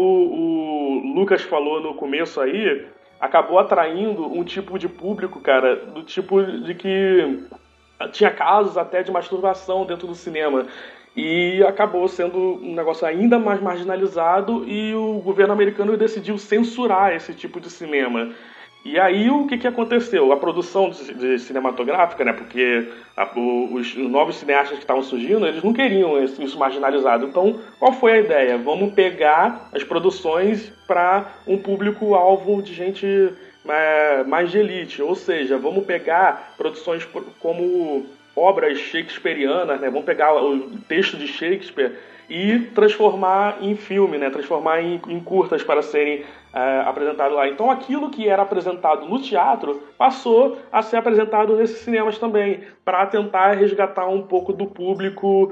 o Lucas falou no começo aí, acabou atraindo um tipo de público, cara, do tipo de que tinha casos até de masturbação dentro do cinema. E acabou sendo um negócio ainda mais marginalizado e o governo americano decidiu censurar esse tipo de cinema. E aí o que aconteceu? A produção de cinematográfica, né? Porque os novos cineastas que estavam surgindo, eles não queriam isso marginalizado. Então, qual foi a ideia? Vamos pegar as produções para um público-alvo de gente mais de elite. Ou seja, vamos pegar produções como obras shakespearianas, né? Vamos pegar o texto de Shakespeare e transformar em filme, né? Transformar em curtas para serem apresentado lá. Então aquilo que era apresentado no teatro passou a ser apresentado nesses cinemas também, para tentar resgatar um pouco do público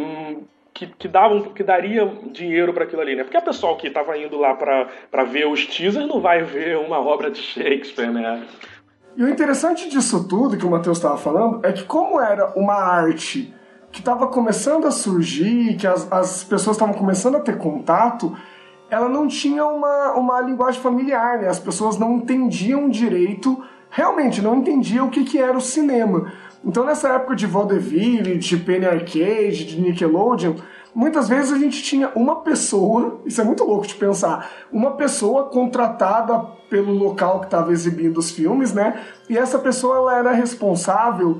que daria dinheiro para aquilo ali, né? Porque o pessoal que estava indo lá para ver os teasers não vai ver uma obra de Shakespeare, né? E o interessante disso tudo que o Matheus estava falando é que, como era uma arte que estava começando a surgir, que as pessoas estavam começando a ter contato, ela não tinha uma linguagem familiar, né? As pessoas não entendiam direito, realmente não entendiam o que era o cinema. Então, nessa época de vaudeville, de Penny Arcade, de Nickelodeon, muitas vezes a gente tinha uma pessoa, isso é muito louco de pensar, uma pessoa contratada pelo local que estava exibindo os filmes, né? E essa pessoa ela era responsável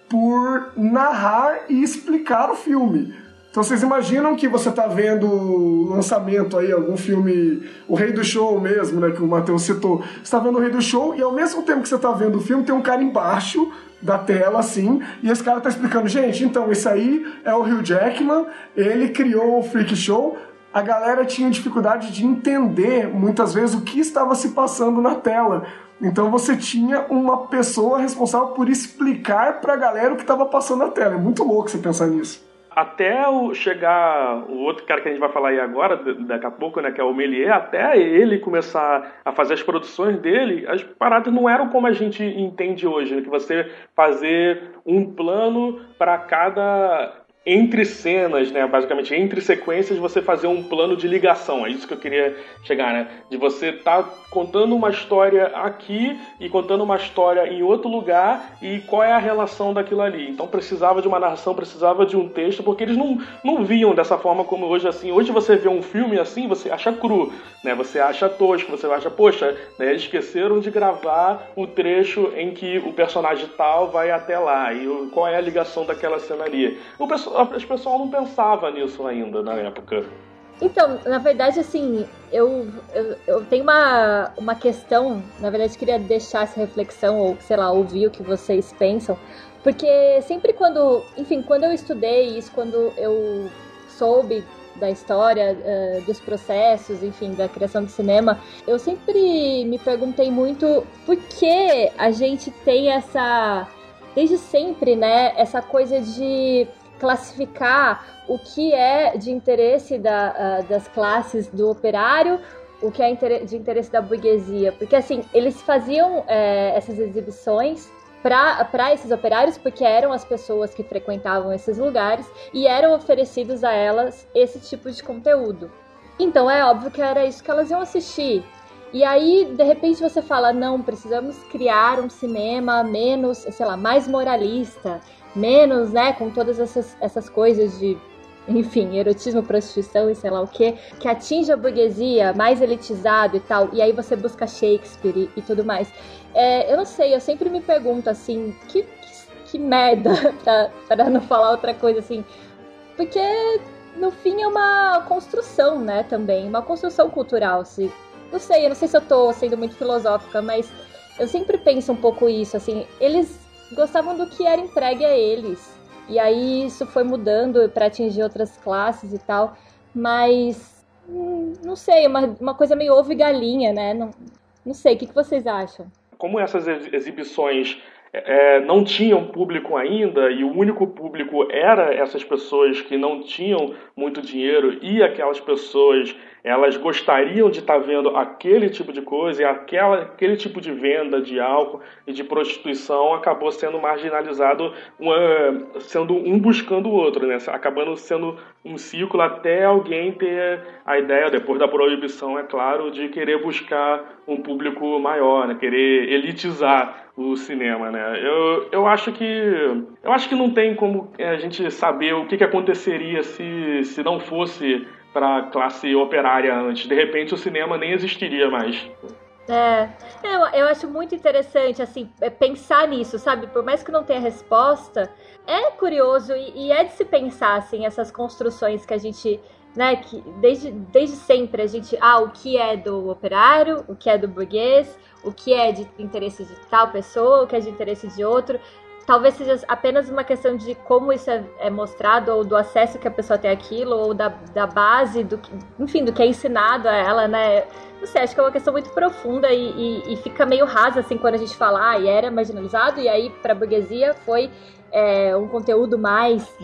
por narrar e explicar o filme. Então vocês imaginam que você está vendo o lançamento aí, algum filme, O Rei do Show mesmo, né, que o Matheus citou. Você está vendo O Rei do Show e ao mesmo tempo que você está vendo o filme, tem um cara embaixo da tela, assim, e esse cara está explicando, gente, então, esse aí é o Hugh Jackman, ele criou o Freak Show. A galera tinha dificuldade de entender, muitas vezes, o que estava se passando na tela. Então você tinha uma pessoa responsável por explicar pra galera o que estava passando na tela. É muito louco você pensar nisso. Até chegar o outro cara que a gente vai falar aí agora, daqui a pouco, né, que é o Méliès, até ele começar a fazer as produções dele, as paradas não eram como a gente entende hoje, né, que você fazer um plano para cada entre cenas, né, basicamente entre sequências, você fazer um plano de ligação. É isso que eu queria chegar, né, de você estar contando uma história aqui e contando uma história em outro lugar e qual é a relação daquilo ali. Então precisava de uma narração, precisava de um texto, porque eles não viam dessa forma como hoje, assim. Hoje você vê um filme assim, você acha cru, né, você acha tosco, você acha, poxa, né, esqueceram de gravar o trecho em que o personagem tal vai até lá e qual é a ligação daquela cena ali. As pessoas não pensavam nisso ainda na época. Então, na verdade, assim, eu tenho uma questão, na verdade, queria deixar essa reflexão, ou, sei lá, ouvir o que vocês pensam, porque sempre quando eu estudei isso, quando eu soube da história, dos processos, enfim, da criação do cinema, eu sempre me perguntei muito por que a gente tem desde sempre, né, essa coisa de classificar o que é de interesse das classes do operário, o que é de interesse da burguesia. Porque, assim, eles faziam essas exibições para esses operários, porque eram as pessoas que frequentavam esses lugares e eram oferecidos a elas esse tipo de conteúdo. Então, é óbvio que era isso que elas iam assistir. E aí, de repente, você fala, não, precisamos criar um cinema menos, sei lá, mais moralista, menos, né, com todas essas coisas de, enfim, erotismo, prostituição e sei lá o que atinge a burguesia, mais elitizado e tal, e aí você busca Shakespeare e tudo mais. Eu não sei, eu sempre me pergunto, assim, que merda, pra não falar outra coisa, assim, porque, no fim, é uma construção, né, também, uma construção cultural, assim. Não sei, eu não sei se eu tô sendo muito filosófica, mas eu sempre penso um pouco isso, assim, eles gostavam do que era entregue a eles. E aí isso foi mudando para atingir outras classes e tal. Mas, não sei, uma coisa meio ovo e galinha, né? Não sei, o que vocês acham? como essas exibições não tinham público ainda, e o único público era essas pessoas que não tinham muito dinheiro, e aquelas pessoas, elas gostariam de estar vendo aquele tipo de coisa, e aquele tipo de venda de álcool e de prostituição acabou sendo marginalizado, sendo um buscando o outro, né? Acabando sendo um ciclo até alguém ter a ideia, depois da proibição, é claro, de querer buscar um público maior, né? Querer elitizar o cinema, né? Eu acho que não tem como a gente saber o que aconteceria se não fosse para a classe operária antes. De repente o cinema nem existiria mais. Eu acho muito interessante, assim, pensar nisso, sabe? Por mais que não tenha resposta, é curioso e é de se pensar, assim, essas construções que a gente, né, que desde sempre a gente, o que é do operário, o que é do burguês, o que é de interesse de tal pessoa, o que é de interesse de outro. Talvez seja apenas uma questão de como isso é mostrado, ou do acesso que a pessoa tem àquilo, ou da base, do que é ensinado a ela, né? Não sei, acho que é uma questão muito profunda e fica meio rasa, assim, quando a gente fala, e era marginalizado, e aí pra burguesia foi um conteúdo mais,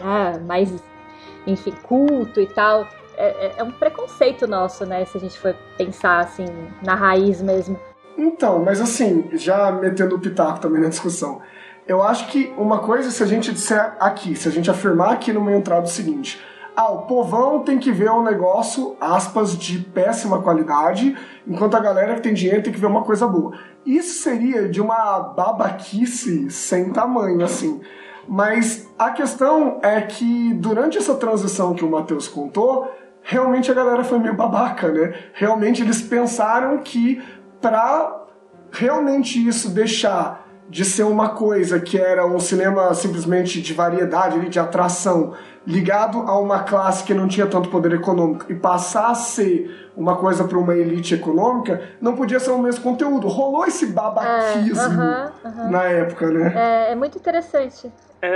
enfim, culto e tal. É um preconceito nosso, né? Se a gente for pensar, assim, na raiz mesmo. Então, mas assim, já metendo o pitaco também na discussão, eu acho que uma coisa, se a gente disser aqui, se a gente afirmar aqui numa entrada o seguinte, o povão tem que ver um negócio, aspas, de péssima qualidade, enquanto a galera que tem dinheiro tem que ver uma coisa boa. Isso seria de uma babaquice sem tamanho, assim. Mas a questão é que durante essa transição que o Matheus contou, realmente a galera foi meio babaca, né? Realmente eles pensaram que para realmente isso deixar de ser uma coisa que era um cinema simplesmente de variedade, de atração, ligado a uma classe que não tinha tanto poder econômico, e passar a ser uma coisa para uma elite econômica, não podia ser o mesmo conteúdo. Rolou esse babaquismo na época, né? É muito interessante.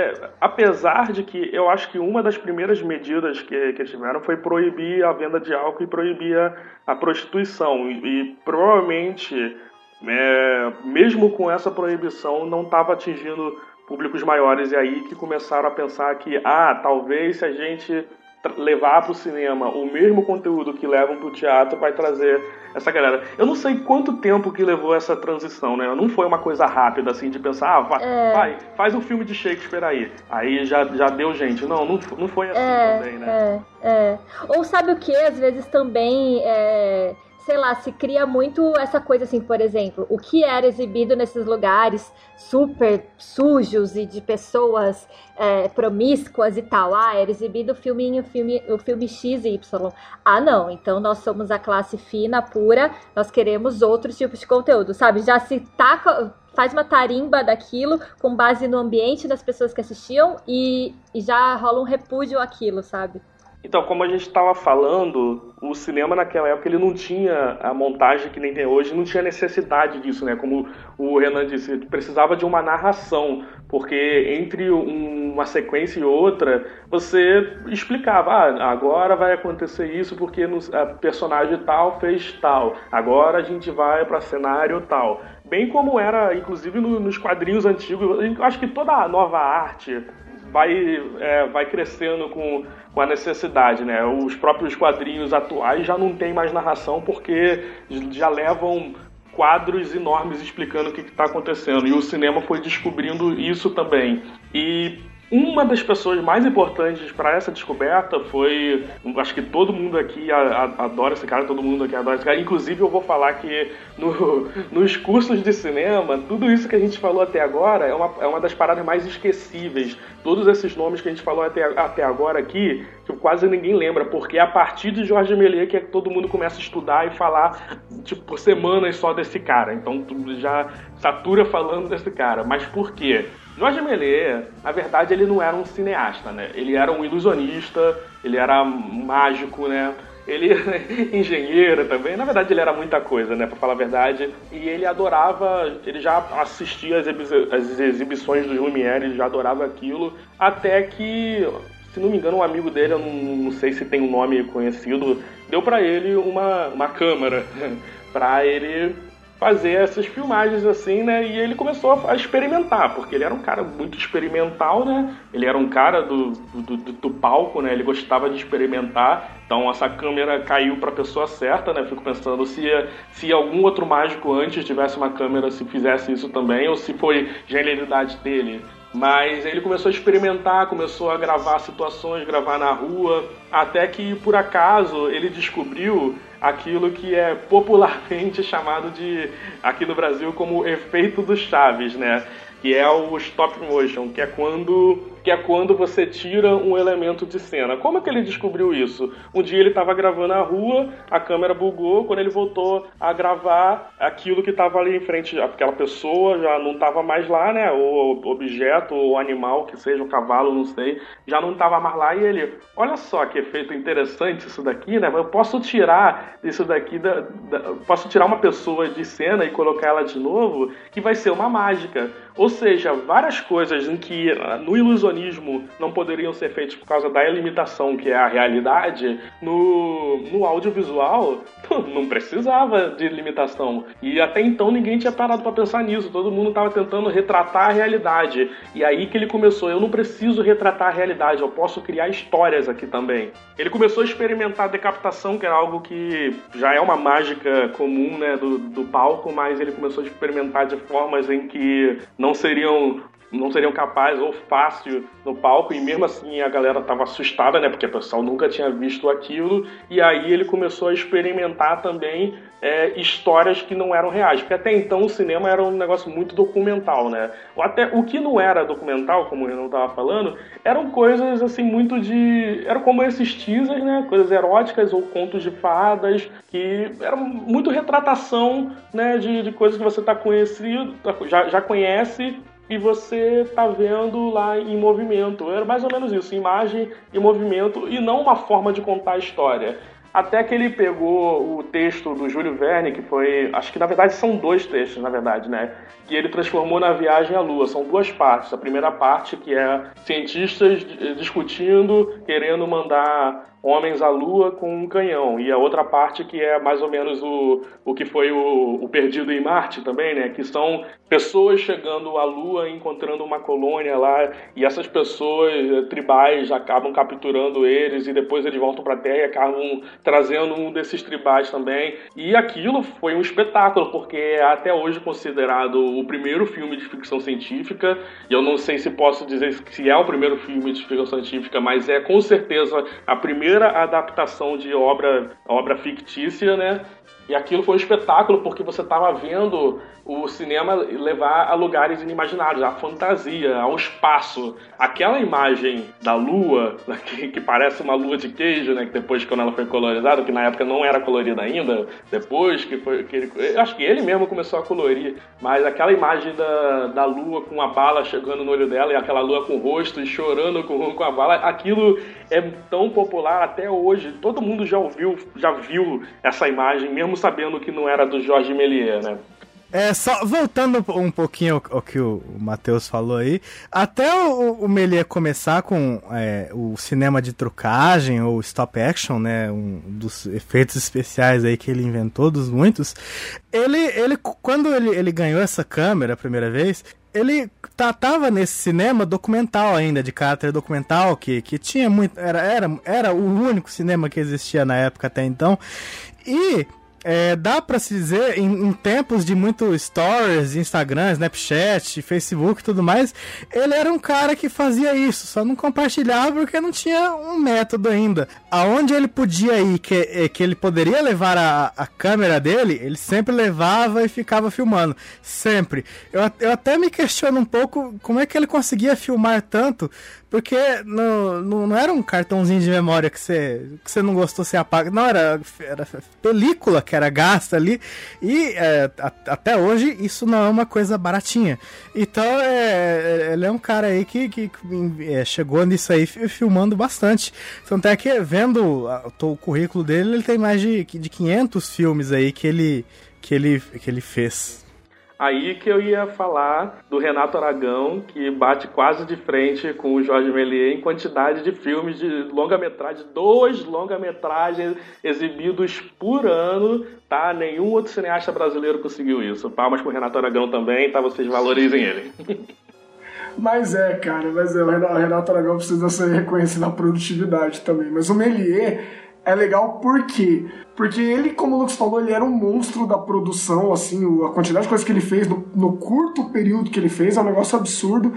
Apesar de que eu acho que uma das primeiras medidas que tiveram foi proibir a venda de álcool e proibir a prostituição. E provavelmente, mesmo com essa proibição, não estava atingindo públicos maiores. E aí que começaram a pensar que, talvez se a gente levar para o cinema o mesmo conteúdo que levam para o teatro, vai trazer essa galera. Eu não sei quanto tempo que levou essa transição, né? Não foi uma coisa rápida, assim, de pensar, faz um filme de Shakespeare aí já deu gente. Não foi assim também, né? Ou sabe o que? Às vezes também, sei lá, se cria muito essa coisa assim, por exemplo, o que era exibido nesses lugares super sujos e de pessoas promíscuas e tal. Era exibido o filme X e Y. Não, então nós somos a classe fina, pura, nós queremos outros tipos de conteúdo, sabe? Já se faz uma tarimba daquilo com base no ambiente das pessoas que assistiam e já rola um repúdio àquilo, sabe? Então, como a gente estava falando, o cinema naquela época ele não tinha a montagem que nem tem hoje, não tinha necessidade disso, né? Como o Renan disse, precisava de uma narração, porque entre uma sequência e outra, você explicava, agora vai acontecer isso porque a personagem tal fez tal, agora a gente vai para cenário tal. Bem como era, inclusive, nos quadrinhos antigos. Eu acho que toda a nova arte vai crescendo com a necessidade, né? Os próprios quadrinhos atuais já não tem mais narração porque já levam quadros enormes explicando o que está acontecendo. E o cinema foi descobrindo isso também. E uma das pessoas mais importantes para essa descoberta foi... Acho que todo mundo aqui adora esse cara, todo mundo aqui adora esse cara. Inclusive, eu vou falar que nos cursos de cinema, tudo isso que a gente falou até agora é uma das paradas mais esquecíveis. Todos esses nomes que a gente falou até agora aqui, que quase ninguém lembra, porque é a partir de Georges Méliès que todo mundo começa a estudar e falar, por semanas só desse cara. Então, tu já satura falando desse cara. Mas por quê? Georges Méliès, na verdade, ele não era um cineasta, né? Ele era um ilusionista, ele era mágico, né? Ele era engenheiro também. Na verdade, ele era muita coisa, né? Pra falar a verdade. E ele adorava... Ele já assistia as exibições dos Lumière, ele já adorava aquilo. Até que, se não me engano, um amigo dele, eu não sei se tem um nome conhecido, deu pra ele uma câmera pra ele fazer essas filmagens assim, né? E ele começou a experimentar, porque ele era um cara muito experimental, né? Ele era um cara do palco, né? Ele gostava de experimentar. Então essa câmera caiu para a pessoa certa, né? Fico pensando se algum outro mágico antes tivesse uma câmera, se fizesse isso também, ou se foi genialidade dele. Mas ele começou a experimentar, começou a gravar situações, gravar na rua, até que, por acaso, ele descobriu aquilo que é popularmente chamado de, aqui no Brasil, como efeito do Chaves, né? Que é o stop motion, que é quando você tira um elemento de cena. Como é que ele descobriu isso? Um dia ele estava gravando na rua, a câmera bugou, quando ele voltou a gravar, aquilo que estava ali em frente, aquela pessoa já não estava mais lá, né? O objeto, ou animal, que seja, o cavalo, não sei, já não estava mais lá, e ele, olha só que efeito interessante isso daqui, né? Eu posso tirar isso daqui, posso tirar uma pessoa de cena e colocar ela de novo, que vai ser uma mágica. Ou seja, várias coisas em que no ilusionismo não poderiam ser feitas por causa da limitação que é a realidade, no audiovisual não precisava de limitação. E até então ninguém tinha parado para pensar nisso, todo mundo estava tentando retratar a realidade. E aí que ele começou, eu não preciso retratar a realidade, eu posso criar histórias aqui também. Ele começou a experimentar a decapitação, que era algo que já é uma mágica comum, né, do palco, mas ele começou a experimentar de formas em que não seriam capazes ou fácil no palco, e mesmo assim a galera estava assustada, né, porque o pessoal nunca tinha visto aquilo, e aí ele começou a experimentar também histórias que não eram reais, porque até então o cinema era um negócio muito documental, né, até o que não era documental, como o Renan estava falando, eram coisas assim muito eram como esses teasers, né, coisas eróticas ou contos de fadas, que eram muito retratação, né, de coisas que você está conhecido, já conhece, e você tá vendo lá em movimento. Era mais ou menos isso, imagem e movimento, e não uma forma de contar a história. Até que ele pegou o texto do Júlio Verne, que foi... Acho que, na verdade, são 2 textos, na verdade, né? Que ele transformou na Viagem à Lua. São 2 partes. A primeira parte, que é cientistas discutindo, querendo mandar homens à Lua com um canhão. E a outra parte, que é mais ou menos o que foi o Perdido em Marte também, né? Que são pessoas chegando à Lua, encontrando uma colônia lá, e essas pessoas tribais acabam capturando eles, e depois eles voltam para a Terra e acabam trazendo um desses tribais também. E aquilo foi um espetáculo, porque é até hoje considerado o primeiro filme de ficção científica, e eu não sei se posso dizer se é o primeiro filme de ficção científica, mas é com certeza a primeira adaptação de obra fictícia, né? E aquilo foi um espetáculo, porque você estava vendo o cinema levar a lugares inimaginários, a fantasia, ao espaço. Aquela imagem da lua, que parece uma lua de queijo, né, que depois, quando ela foi colorizada, que na época não era colorida ainda, depois que ele, acho que ele mesmo começou a colorir, mas aquela imagem da lua com a bala chegando no olho dela, e aquela lua com o rosto e chorando com a bala, aquilo é tão popular até hoje. Todo mundo já viu essa imagem, mesmo sabendo que não era do Georges Méliès, né? Só voltando um pouquinho ao que o Matheus falou aí, até o Méliès começar com o cinema de trucagem, ou stop action, né, um dos efeitos especiais aí que ele inventou, dos muitos, ele quando ele ganhou essa câmera a primeira vez, ele tava nesse cinema documental ainda, de caráter documental, que tinha muito, era o único cinema que existia na época até então, e dá pra se dizer, em tempos de muito stories, Instagram, Snapchat, Facebook e tudo mais, ele era um cara que fazia isso, só não compartilhava porque não tinha um método ainda. Aonde ele podia ir, que ele poderia levar a câmera dele, ele sempre levava e ficava filmando, sempre. Eu até me questiono um pouco como é que ele conseguia filmar tanto, porque não era um cartãozinho de memória que você não gostou, você apaga. Não, era película que era gasta ali. E até hoje isso não é uma coisa baratinha. Então ele é um cara aí que chegou nisso aí filmando bastante. Tanto é que vendo o currículo dele, ele tem mais de 500 filmes aí que ele fez. Aí que eu ia falar do Renato Aragão, que bate quase de frente com o Jorge Méliès em quantidade de filmes de longa-metragem, 2 longa-metragens exibidos por ano, tá? Nenhum outro cineasta brasileiro conseguiu isso. Palmas pro Renato Aragão também, tá? Vocês valorizem ele. Mas o Renato Aragão precisa ser reconhecido na produtividade também. Mas o Méliès é legal por quê? Porque ele, como o Lucas falou, ele era um monstro da produção, assim, a quantidade de coisas que ele fez no curto período que ele fez é um negócio absurdo,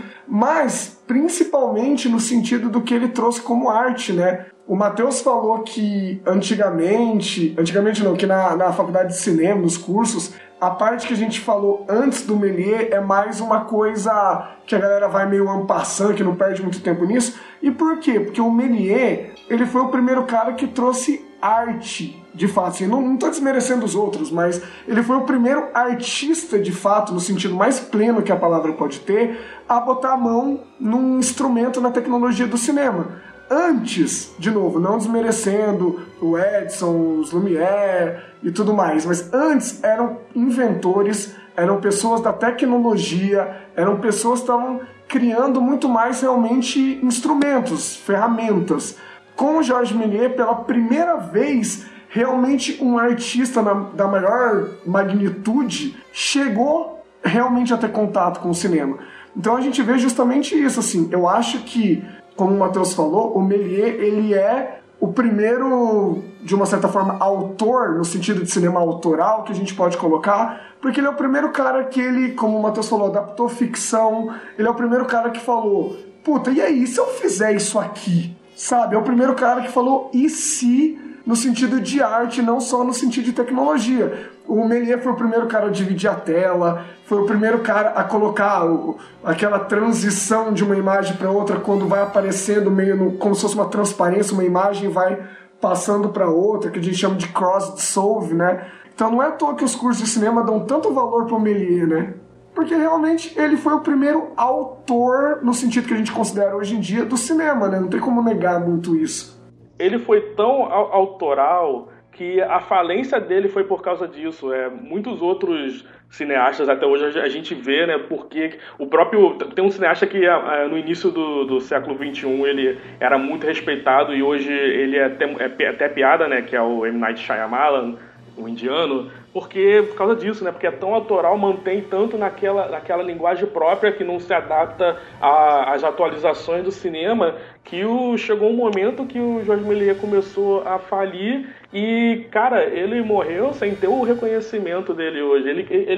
mas principalmente no sentido do que ele trouxe como arte, né? O Matheus falou que antigamente não, que na faculdade de cinema, nos cursos, a parte que a gente falou antes do Méliès é mais uma coisa que a galera vai meio en passant, que não perde muito tempo nisso. E por quê? Porque o Méliès, ele foi o primeiro cara que trouxe arte, de fato. Assim, não tô desmerecendo os outros, mas ele foi o primeiro artista, de fato, no sentido mais pleno que a palavra pode ter, a botar a mão num instrumento na tecnologia do cinema. Antes, de novo, não desmerecendo o Edison, os Lumière e tudo mais, mas antes eram inventores, eram pessoas da tecnologia, eram pessoas que estavam criando muito mais realmente instrumentos, ferramentas. Com o Jorge Méliès, pela primeira vez, realmente um artista da maior magnitude chegou realmente a ter contato com o cinema. Então a gente vê justamente isso, assim, eu acho que, como o Matheus falou, o Méliès, ele é o primeiro, de uma certa forma, autor, no sentido de cinema autoral, que a gente pode colocar, porque ele é o primeiro cara que ele, como o Matheus falou, adaptou ficção, ele é o primeiro cara que falou, puta, e aí, se eu fizer isso aqui? Sabe? É o primeiro cara que falou, e se, no sentido de arte, não só no sentido de tecnologia. O Méliès foi o primeiro cara a dividir a tela, foi o primeiro cara a colocar aquela transição de uma imagem para outra quando vai aparecendo meio como se fosse uma transparência, uma imagem vai passando para outra, que a gente chama de cross-dissolve, né? Então não é à toa que os cursos de cinema dão tanto valor para o Méliès, né? Porque realmente ele foi o primeiro autor, no sentido que a gente considera hoje em dia, do cinema, né? Não tem como negar muito isso. Ele foi tão autoral que a falência dele foi por causa disso. Muitos outros cineastas, até hoje a gente vê, né, porque o próprio... Tem um cineasta que no início do século XXI ele era muito respeitado e hoje ele é até piada, né, que é o M. Night Shyamalan, o indiano, por causa disso, né? Porque é tão autoral, mantém tanto naquela linguagem própria que não se adapta às atualizações do cinema, que chegou um momento que o Jorge Méliès começou a falir e, cara, ele morreu sem ter o reconhecimento dele hoje.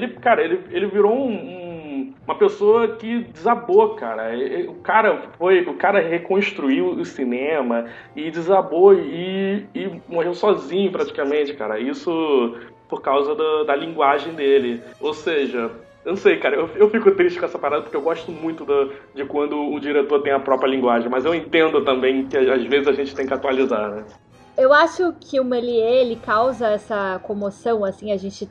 Ele virou uma pessoa que desabou, cara. O cara reconstruiu o cinema e desabou e morreu sozinho praticamente, cara. Isso por causa da linguagem dele. Ou seja, eu não sei, cara, eu fico triste com essa parada porque eu gosto muito de quando o diretor tem a própria linguagem, mas eu entendo também que às vezes a gente tem que atualizar, né? Eu acho que o Méliès, ele causa essa comoção, assim, a gente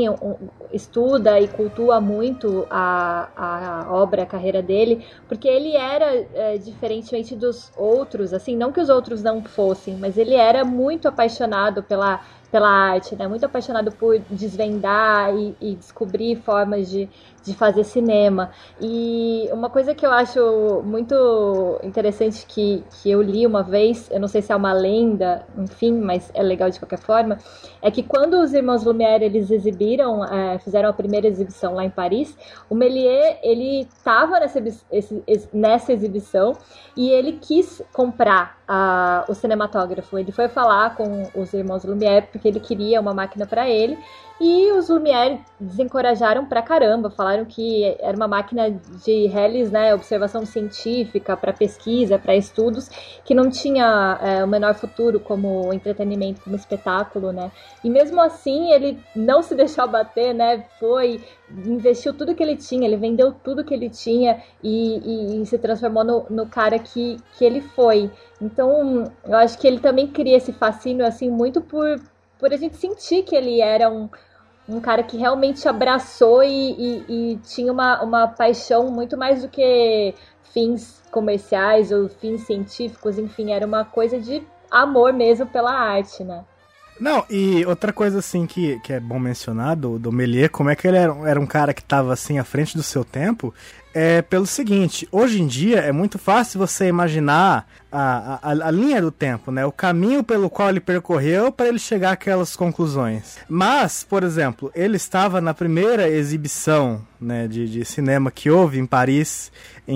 estuda e cultua muito a obra, a carreira dele, porque ele era, diferentemente dos outros, assim, não que os outros não fossem, mas ele era muito apaixonado pela arte, né? Muito apaixonado por desvendar e descobrir formas de fazer cinema. E uma coisa que eu acho muito interessante que eu li uma vez, eu não sei se é uma lenda, enfim, mas é legal de qualquer forma, é que quando os irmãos Lumière, eles fizeram a primeira exibição lá em Paris, o Méliès, ele estava nessa exibição e ele quis comprar o cinematógrafo. Ele foi falar com os irmãos Lumière porque ele queria uma máquina para ele, e os Lumière desencorajaram pra caramba, falaram que era uma máquina de reles, né, observação científica, para pesquisa, para estudos, que não tinha o menor futuro como entretenimento, como espetáculo, né, e mesmo assim ele não se deixou abater, né, investiu tudo que ele tinha, ele vendeu tudo que ele tinha e se transformou no cara que ele foi. Então, eu acho que ele também cria esse fascínio, assim, muito por a gente sentir que ele era um cara que realmente abraçou e tinha uma paixão muito mais do que fins comerciais ou fins científicos, enfim, era uma coisa de amor mesmo pela arte, né? Não, e outra coisa assim que é bom mencionar do Méliès, como é que ele era um cara que estava assim à frente do seu tempo, é pelo seguinte: hoje em dia é muito fácil você imaginar a linha do tempo, né? O caminho pelo qual ele percorreu para ele chegar àquelas conclusões. Mas, por exemplo, ele estava na primeira exibição, né, de cinema que houve em Paris em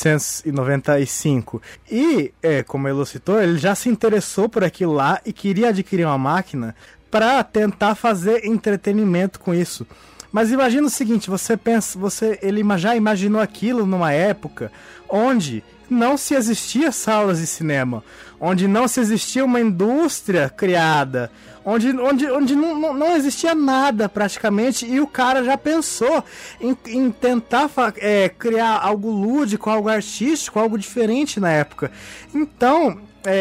1895. E, como ele citou, ele já se interessou por aquilo lá e queria adquirir uma máquina para tentar fazer entretenimento com isso. Mas imagina o seguinte, ele já imaginou aquilo numa época onde não se existia salas de cinema, onde não se existia uma indústria criada, onde não existia nada praticamente, e o cara já pensou em tentar criar algo lúdico, algo artístico, algo diferente na época. Então,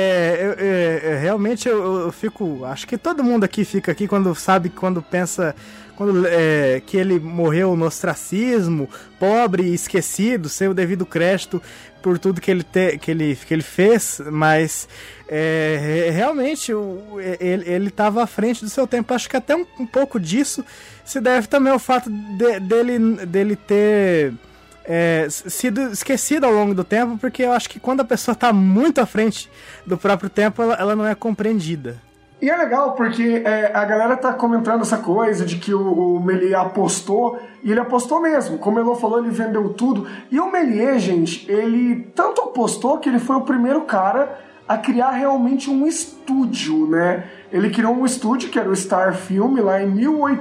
realmente eu fico, acho que todo mundo aqui fica aqui quando pensa que ele morreu no ostracismo, pobre e esquecido, sem o devido crédito por tudo que ele fez, mas realmente ele estava à frente do seu tempo. Acho que até um pouco disso se deve também ao fato dele ter sido esquecido ao longo do tempo, porque eu acho que quando a pessoa está muito à frente do próprio tempo, ela não é compreendida. E é legal porque a galera tá comentando essa coisa de que o Méliès apostou, e ele apostou mesmo. Como o Elô falou, ele vendeu tudo. E o Méliès, gente, ele tanto apostou que ele foi o primeiro cara a criar realmente um estúdio, né? Ele criou um estúdio que era o Star Film lá em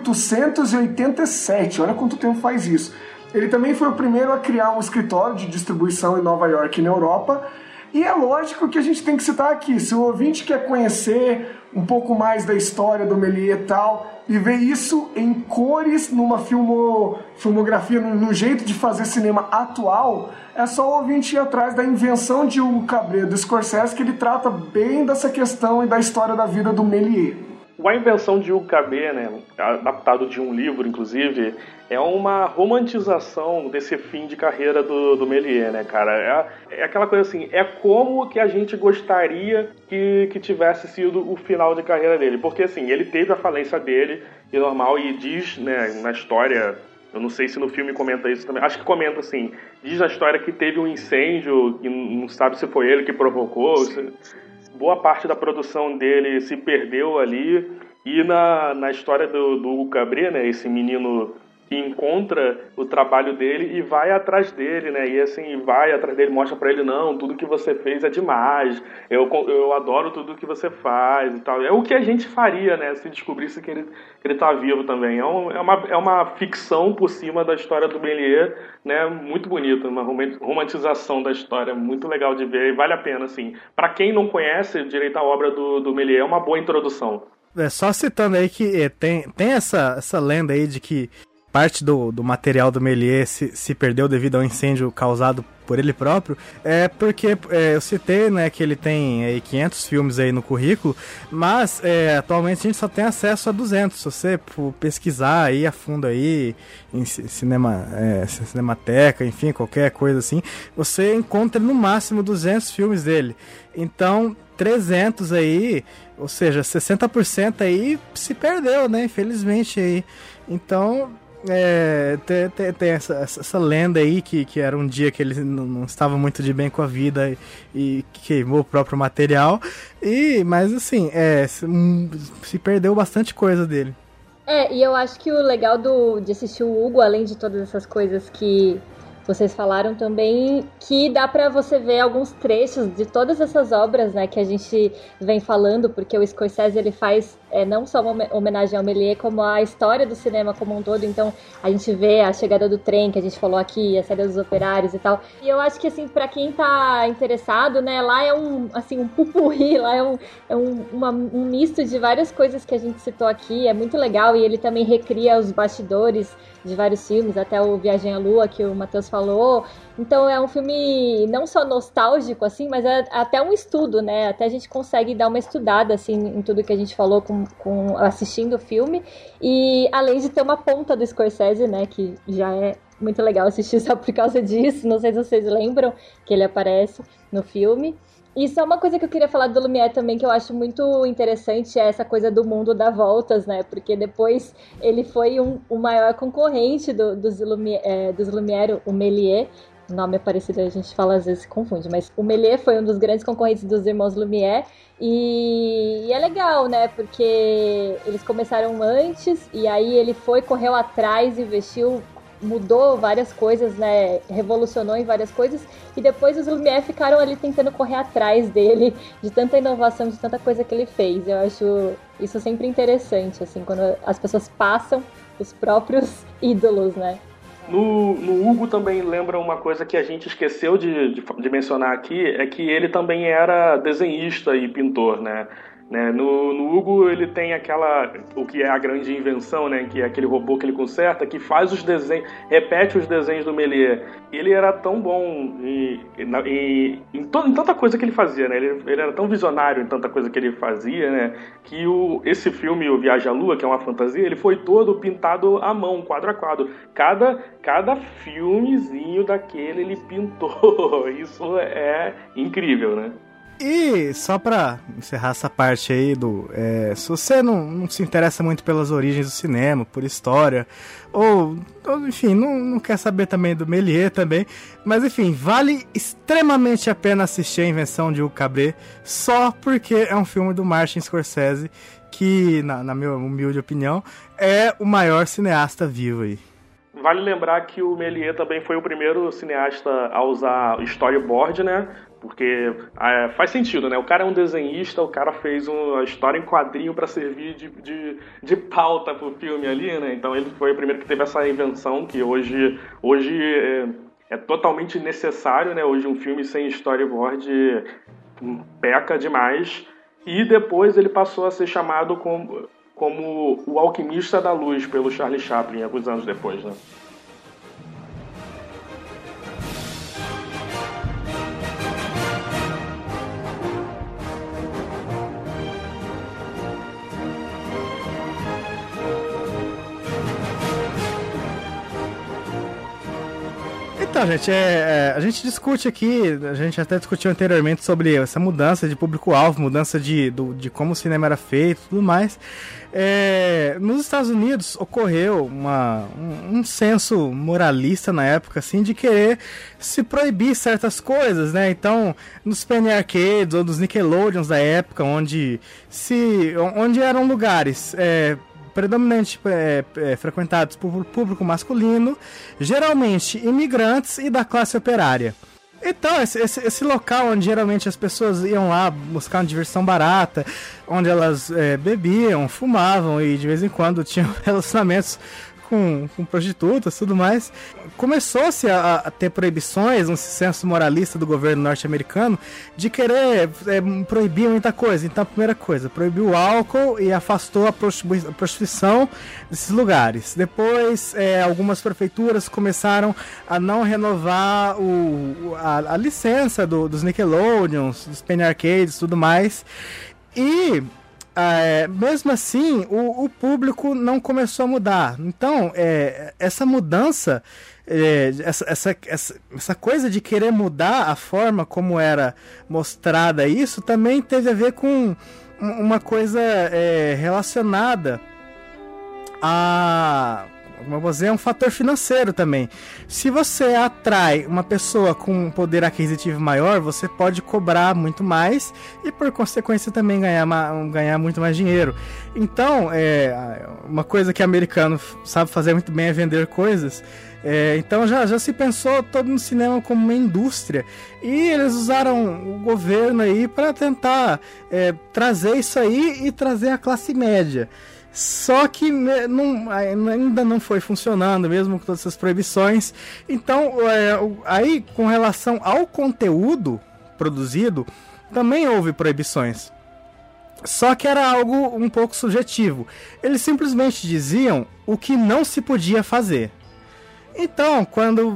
1887. Olha quanto tempo faz isso. Ele também foi o primeiro a criar um escritório de distribuição em Nova York e na Europa. E é lógico que a gente tem que citar aqui, se o ouvinte quer conhecer um pouco mais da história do Méliès e tal, e ver isso em cores numa filmografia, num jeito de fazer cinema atual, é só o ouvinte ir atrás da Invenção de Hugo Cabret do Scorsese, que ele trata bem dessa questão e da história da vida do Méliès. A Invenção de Hugo Cabret, né, adaptado de um livro, inclusive, é uma romantização desse fim de carreira do Méliès, né, cara? É aquela coisa assim, é como que a gente gostaria que tivesse sido o final de carreira dele. Porque, assim, ele teve a falência dele, e normal, e diz, né, na história, eu não sei se no filme comenta isso também, acho que comenta, assim, diz na história que teve um incêndio, e não sabe se foi ele que provocou, boa parte da produção dele se perdeu ali, e na história do Hugo Cabret, né, esse menino que encontra o trabalho dele e vai atrás dele, né, e assim, vai atrás dele, mostra pra ele, não, tudo que você fez é demais, eu adoro tudo que você faz e tal. É o que a gente faria, né, se descobrisse que ele tá vivo também. É uma ficção por cima da história do Méliès, né, muito bonita, uma romantização da história, muito legal de ver, e vale a pena, assim. Pra quem não conhece direito a obra do Méliès, é uma boa introdução. Só citando aí que tem essa lenda aí de que parte do material do Méliès se perdeu devido ao incêndio causado por ele próprio, porque eu citei, né, que ele tem aí 500 filmes aí no currículo, mas atualmente a gente só tem acesso a 200. Se você pesquisar aí a fundo aí em Cinemateca, enfim, qualquer coisa assim, você encontra no máximo 200 filmes dele. Então 300 aí, ou seja, 60% aí se perdeu, né, infelizmente aí. Então tem essa lenda aí que era um dia que ele não estava muito de bem com a vida e queimou o próprio material, mas assim, se perdeu bastante coisa dele. E eu acho que o legal de assistir o Hugo, além de todas essas coisas que vocês falaram também, que dá pra você ver alguns trechos de todas essas obras, né, que a gente vem falando, porque o Scorsese, ele faz não só uma homenagem ao Méliès, como a história do cinema como um todo. Então a gente vê a chegada do trem, que a gente falou aqui, a saída dos operários e tal. E eu acho que, assim, pra quem tá interessado, né, lá é um pupurri, lá é um misto de várias coisas que a gente citou aqui, é muito legal, e ele também recria os bastidores de vários filmes, até o Viagem à Lua, que o Matheus falou. Então é um filme não só nostálgico, assim, mas é até um estudo, né? Até a gente consegue dar uma estudada, assim, em tudo que a gente falou assistindo o filme. E além de ter uma ponta do Scorsese, né? Que já é muito legal assistir só por causa disso. Não sei se vocês lembram que ele aparece no filme. Isso é uma coisa que eu queria falar do Lumière também, que eu acho muito interessante, é essa coisa do mundo dá voltas, né? Porque depois ele foi o maior concorrente dos Lumière, o Méliès. O nome é parecido, a gente fala, às vezes se confunde, mas o Méliès foi um dos grandes concorrentes dos irmãos Lumière, e é legal, né, porque eles começaram antes, e aí ele correu atrás, investiu, mudou várias coisas, né, revolucionou em várias coisas, e depois os Lumière ficaram ali tentando correr atrás dele, de tanta inovação, de tanta coisa que ele fez. Eu acho isso sempre interessante, assim, quando as pessoas passam os próprios ídolos, né. No Hugo também lembra uma coisa que a gente esqueceu de mencionar aqui, é que ele também era desenhista e pintor, né? No Hugo ele tem o que é a grande invenção, né? Que é aquele robô que ele conserta, que faz os desenhos, repete os desenhos do Méliès. Ele era tão bom em tanta coisa que ele fazia, né? Ele era tão visionário em tanta coisa que ele fazia, né? Que esse filme, O Viagem à Lua, que é uma fantasia, ele foi todo pintado à mão, quadro a quadro. Cada filmezinho daquele ele pintou. Isso é incrível, né? E só pra encerrar essa parte aí se você não se interessa muito pelas origens do cinema, por história, ou enfim, não quer saber também do Méliès também, mas enfim, vale extremamente a pena assistir A Invenção de Hugo Cabret, só porque é um filme do Martin Scorsese, que, na minha humilde opinião, é o maior cineasta vivo aí. Vale lembrar que o Méliès também foi o primeiro cineasta a usar storyboard, né? Porque faz sentido, né? O cara é um desenhista, o cara fez uma história em quadrinho para servir de pauta pro filme ali, né? Então ele foi o primeiro que teve essa invenção que hoje é totalmente necessário, né? Hoje um filme sem storyboard peca demais. E depois ele passou a ser chamado como o alquimista da luz pelo Charlie Chaplin, alguns anos depois, né? Então, gente, a gente discute aqui, a gente até discutiu anteriormente sobre essa mudança de público-alvo, mudança de como o cinema era feito e tudo mais. Nos Estados Unidos ocorreu um senso moralista na época, assim, de querer se proibir certas coisas, né? Então, nos Penny Arcades ou nos Nickelodeons da época, onde eram lugares predominantemente frequentados por público masculino, geralmente imigrantes e da classe operária. Então, esse local onde geralmente as pessoas iam lá buscar uma diversão barata, onde elas bebiam, fumavam e de vez em quando tinham relacionamentos com prostitutas e tudo mais, começou-se a ter proibições, um senso moralista do governo norte-americano de querer proibir muita coisa. Então a primeira coisa, proibiu o álcool e afastou a prostituição desses lugares. Depois algumas prefeituras começaram a não renovar a licença dos Nickelodeons, dos Penny Arcades e tudo mais. E mesmo assim, o público não começou a mudar. Então, essa mudança, essa coisa de querer mudar a forma como era mostrada isso, também teve a ver com uma coisa relacionada a... Como eu vou dizer, é um fator financeiro também. Se você atrai uma pessoa com um poder aquisitivo maior, você pode cobrar muito mais e, por consequência, também ganhar muito mais dinheiro. Então, uma coisa que o americano sabe fazer muito bem é vender coisas. Então já se pensou todo no cinema como uma indústria, e eles usaram o governo aí para tentar trazer isso aí e trazer a classe média. Só que ainda não foi funcionando, mesmo com todas essas proibições. Então, aí, com relação ao conteúdo produzido, também houve proibições. Só que era algo um pouco subjetivo. Eles simplesmente diziam o que não se podia fazer. Então, quando...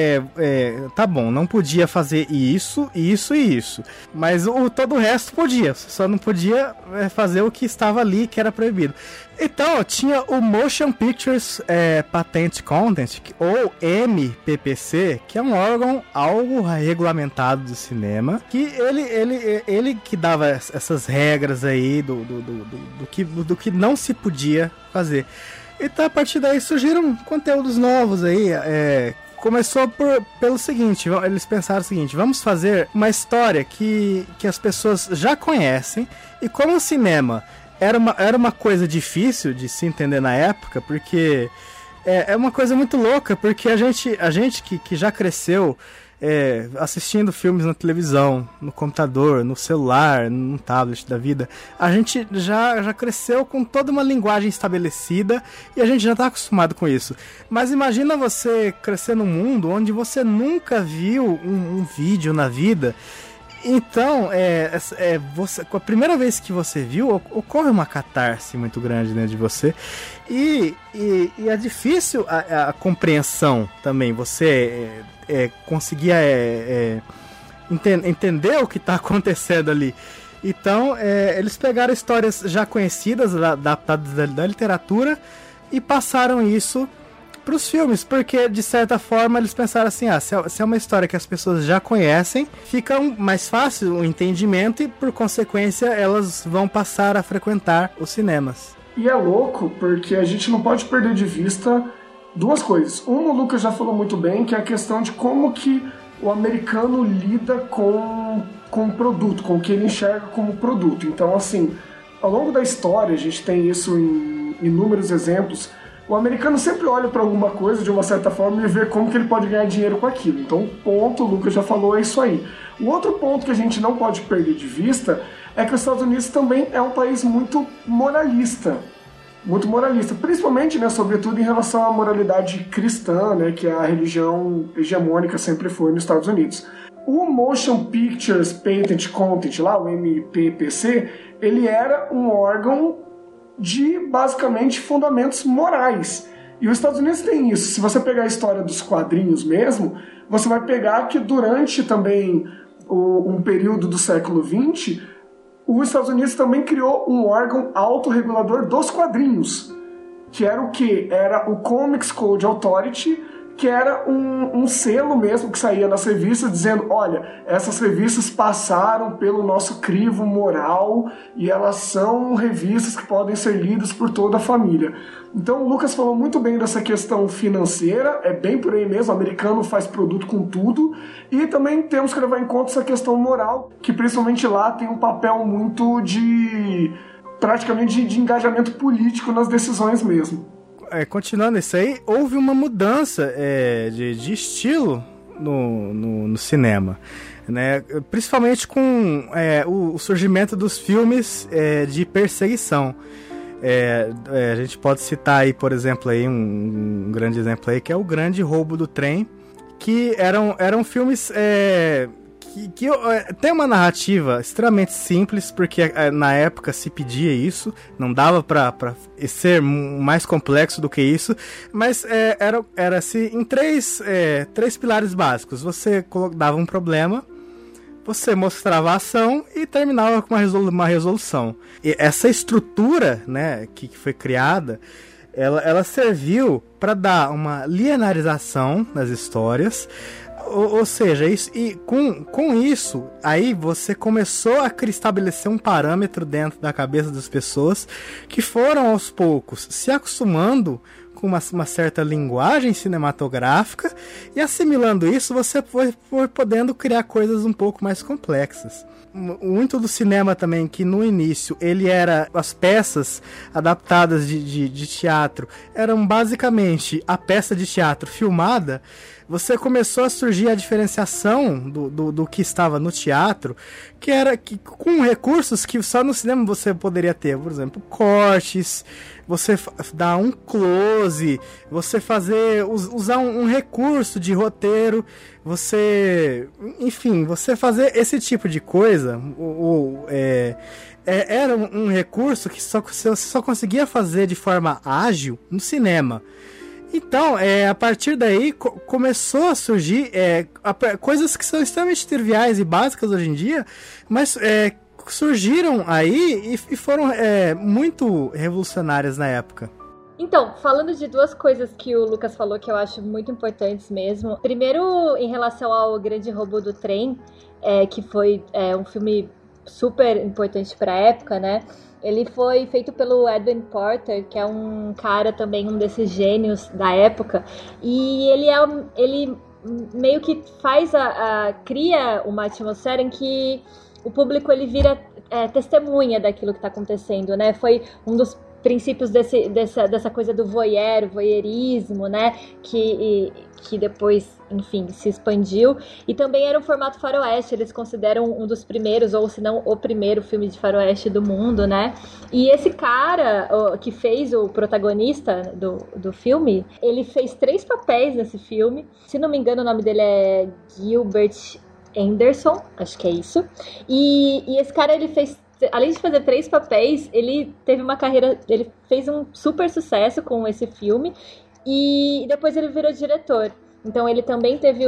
tá bom, não podia fazer isso, isso e isso. Mas todo o resto podia. Você só não podia fazer o que estava ali, que era proibido. Então, tinha o Motion Pictures Patent Content, ou MPPC, que é um órgão algo regulamentado do cinema, que ele que dava essas regras aí do que não se podia fazer. Então, a partir daí surgiram conteúdos novos aí. Começou pelo seguinte, eles pensaram o seguinte: vamos fazer uma história que as pessoas já conhecem, e como o cinema era uma coisa difícil de se entender na época, porque é uma coisa muito louca, porque a gente que já cresceu assistindo filmes na televisão, no computador, no celular, no tablet da vida, a gente já cresceu com toda uma linguagem estabelecida e a gente já está acostumado com isso. Mas imagina você crescer num mundo onde você nunca viu um vídeo na vida. Então, você, com a primeira vez que você viu, ocorre uma catarse muito grande dentro de você. E é difícil a compreensão também. Você conseguir entender o que está acontecendo ali. Então, eles pegaram histórias já conhecidas, adaptadas da literatura, e passaram isso para os filmes, porque de certa forma eles pensaram assim, se é uma história que as pessoas já conhecem, fica mais fácil o entendimento e por consequência elas vão passar a frequentar os cinemas. E é louco porque a gente não pode perder de vista duas coisas. Uma, o Lucas já falou muito bem, que é a questão de como que o americano lida com o produto, com o que ele enxerga como produto. Então, assim, ao longo da história, a gente tem isso em inúmeros exemplos. O americano sempre olha para alguma coisa de uma certa forma e vê como que ele pode ganhar dinheiro com aquilo. Então, ponto, o Lucas já falou, é isso aí. O outro ponto que a gente não pode perder de vista é que os Estados Unidos também é um país muito moralista, principalmente, né, sobretudo em relação à moralidade cristã, né, que a religião hegemônica sempre foi nos Estados Unidos. O Motion Pictures Patent Content, lá, o MPPC, ele era um órgão de, basicamente, fundamentos morais. E os Estados Unidos tem isso. Se você pegar a história dos quadrinhos mesmo, você vai pegar que durante também um período do século XX, os Estados Unidos também criou um órgão autorregulador dos quadrinhos, que era o quê? Era o Comics Code Authority, que era um selo mesmo que saía nas revistas dizendo, olha, essas revistas passaram pelo nosso crivo moral e elas são revistas que podem ser lidas por toda a família. Então o Lucas falou muito bem dessa questão financeira, é bem por aí mesmo, o americano faz produto com tudo, e também temos que levar em conta essa questão moral, que principalmente lá tem um papel muito praticamente de engajamento político nas decisões mesmo. Continuando isso aí, houve uma mudança de estilo no cinema, né? Principalmente com o surgimento dos filmes de perseguição. A gente pode citar aí, por exemplo, aí, um grande exemplo aí, que é o Grande Roubo do Trem, que eram filmes que tem uma narrativa extremamente simples, porque na época se pedia isso, não dava pra ser mais complexo do que isso, mas era assim, em três pilares básicos. Você dava um problema, você mostrava a ação e terminava com uma resolução. E essa estrutura, né, que foi criada, ela serviu para dar uma linearização nas histórias. Ou seja, isso, e com isso, aí você começou a estabelecer um parâmetro dentro da cabeça das pessoas que foram aos poucos se acostumando com uma certa linguagem cinematográfica e assimilando isso, você foi podendo criar coisas um pouco mais complexas. Muito do cinema também, que no início ele era, as peças adaptadas de teatro eram basicamente a peça de teatro filmada. Você começou a surgir a diferenciação do que estava no teatro, que era com recursos que só no cinema você poderia ter, por exemplo, cortes, você dar um close, você usar um recurso de roteiro, você fazer esse tipo de coisa, era um recurso que você só conseguia fazer de forma ágil no cinema. Então, a partir daí, começou a surgir coisas que são extremamente triviais e básicas hoje em dia, mas surgiram aí e foram muito revolucionárias na época. Então, falando de duas coisas que o Lucas falou que eu acho muito importantes mesmo. Primeiro, em relação ao Grande Roubo do Trem, que foi um filme super importante para a época, né? Ele foi feito pelo Edwin Porter, que é um cara também, um desses gênios da época. E ele meio que cria uma atmosfera em que o público ele vira testemunha daquilo que está acontecendo, né? Foi um dos princípios dessa coisa do voyeurismo, né? Que depois, enfim, se expandiu. E também era um formato faroeste, eles consideram um dos primeiros, ou se não o primeiro filme de faroeste do mundo, né? E esse cara que fez o protagonista do filme, ele fez 3 papéis nesse filme. Se não me engano, o nome dele é Gilbert Anderson, acho que é isso. E esse cara, ele fez, além de fazer 3 papéis, ele teve uma carreira, ele fez um super sucesso com esse filme e depois ele virou diretor. Então ele também teve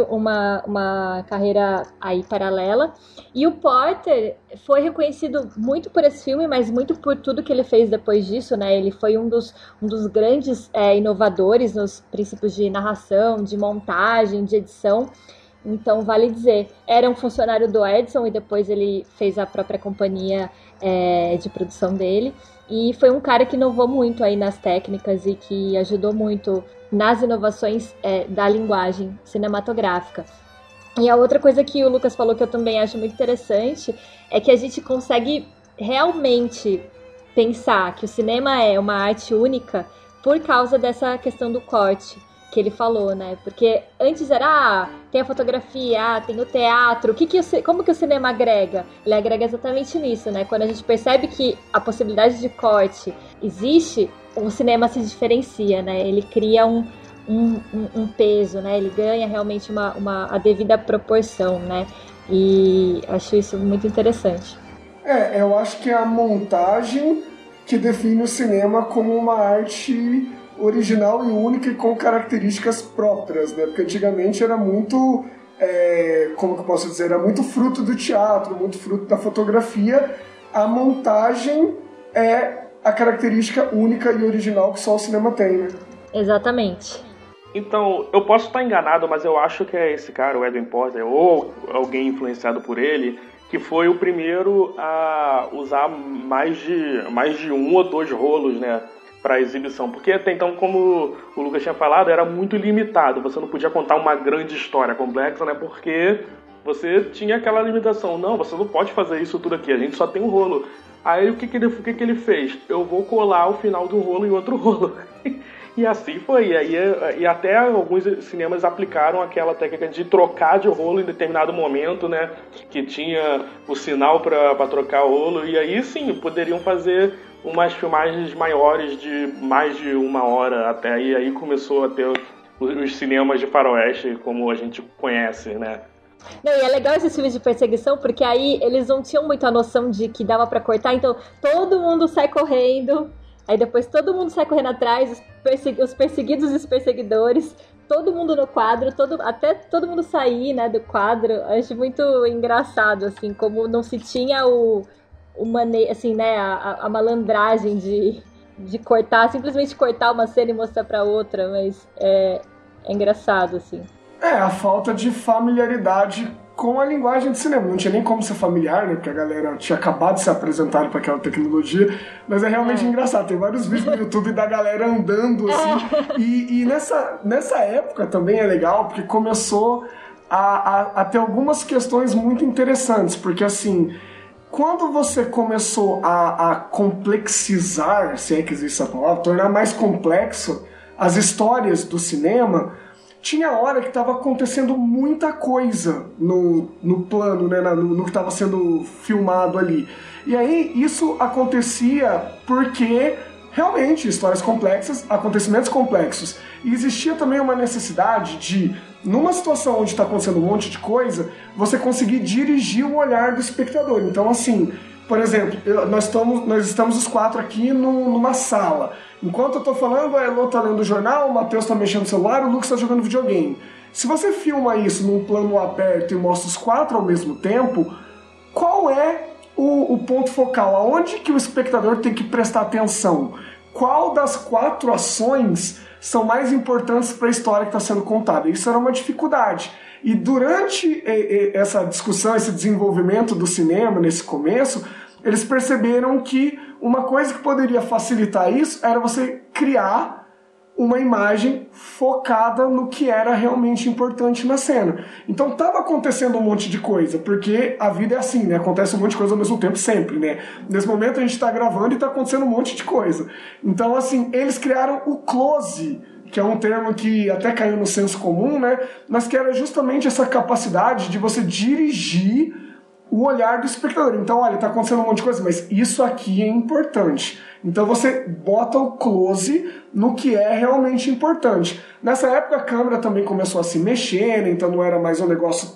uma carreira aí paralela. E o Porter foi reconhecido muito por esse filme, mas muito por tudo que ele fez depois disso, né? Ele foi um dos grandes inovadores nos princípios de narração, de montagem, de edição. Então, vale dizer, era um funcionário do Edison e depois ele fez a própria companhia de produção dele. E foi um cara que inovou muito aí nas técnicas e que ajudou muito nas inovações da linguagem cinematográfica. E a outra coisa que o Lucas falou que eu também acho muito interessante é que a gente consegue realmente pensar que o cinema é uma arte única por causa dessa questão do corte que ele falou, né? Porque antes era, tem a fotografia, tem o teatro, como que o cinema agrega? Ele agrega exatamente nisso, né? Quando a gente percebe que a possibilidade de corte existe, o cinema se diferencia, né? Ele cria um peso, né? Ele ganha realmente a devida proporção, né? E acho isso muito interessante. Eu acho que é a montagem que define o cinema como uma arte original e única e com características próprias, né? Porque antigamente era muito, como que eu posso dizer, era muito fruto do teatro, muito fruto da fotografia. A montagem é a característica única e original que só o cinema tem, né? Exatamente. Então, eu posso estar enganado, mas eu acho que é esse cara, o Edwin Porter, ou alguém influenciado por ele, que foi o primeiro a usar mais de 1 ou 2 rolos, né, para exibição, porque até então, como o Lucas tinha falado, era muito limitado, você não podia contar uma grande história complexa, né, porque você tinha aquela limitação, não, você não pode fazer isso tudo aqui, a gente só tem um rolo. Aí o que ele fez? Eu vou colar o final do rolo em outro rolo. E assim foi, e até alguns cinemas aplicaram aquela técnica de trocar de rolo em determinado momento, né, que tinha o sinal para trocar o rolo, e aí sim, poderiam fazer umas filmagens maiores de mais de 1 hora até, e aí começou a ter os cinemas de faroeste como a gente conhece, né. Não, e é legal esses filmes de perseguição, porque aí eles não tinham muita noção de que dava pra cortar, então todo mundo sai correndo, aí depois todo mundo sai correndo atrás, os perseguidos e os perseguidores, todo mundo no quadro, até todo mundo sair, né, do quadro. Acho muito engraçado, assim, como não se tinha assim, né, a malandragem de cortar, simplesmente cortar uma cena e mostrar pra outra, mas é engraçado, assim. A falta de familiaridade com a linguagem de cinema. Não tinha nem como ser familiar, né? Porque a galera tinha acabado de se apresentar para aquela tecnologia. Mas é realmente engraçado. Tem vários vídeos no YouTube da galera andando, assim. E nessa época também é legal, porque começou a ter algumas questões muito interessantes. Porque, assim, quando você começou a complexizar, se é que existe essa palavra, tornar mais complexo as histórias do cinema, tinha hora que estava acontecendo muita coisa no plano, né, no que estava sendo filmado ali. E aí isso acontecia porque realmente histórias complexas, acontecimentos complexos. E existia também uma necessidade de, numa situação onde está acontecendo um monte de coisa, você conseguir dirigir o olhar do espectador. Então, assim, Por exemplo, nós estamos os 4 aqui numa sala. Enquanto eu estou falando, a Elô está lendo o jornal, o Matheus está mexendo no celular, o Lucas está jogando videogame. Se você filma isso num plano aberto e mostra os 4 ao mesmo tempo, qual é o ponto focal? Aonde que o espectador tem que prestar atenção? Qual das 4 ações são mais importantes para a história que está sendo contada? Isso era uma dificuldade. E durante essa discussão, esse desenvolvimento do cinema, nesse começo, eles perceberam que uma coisa que poderia facilitar isso era você criar uma imagem focada no que era realmente importante na cena. Então estava acontecendo um monte de coisa, porque a vida é assim, né? Acontece um monte de coisa ao mesmo tempo sempre, né? Nesse momento a gente está gravando e está acontecendo um monte de coisa. Então, assim, eles criaram o close, que é um termo que até caiu no senso comum, né? Mas que era justamente essa capacidade de você dirigir o olhar do espectador. Então, olha, tá acontecendo um monte de coisa, mas isso aqui é importante. Então você bota o close no que é realmente importante. Nessa época a câmera também começou a se mexer, né? Então não era mais um negócio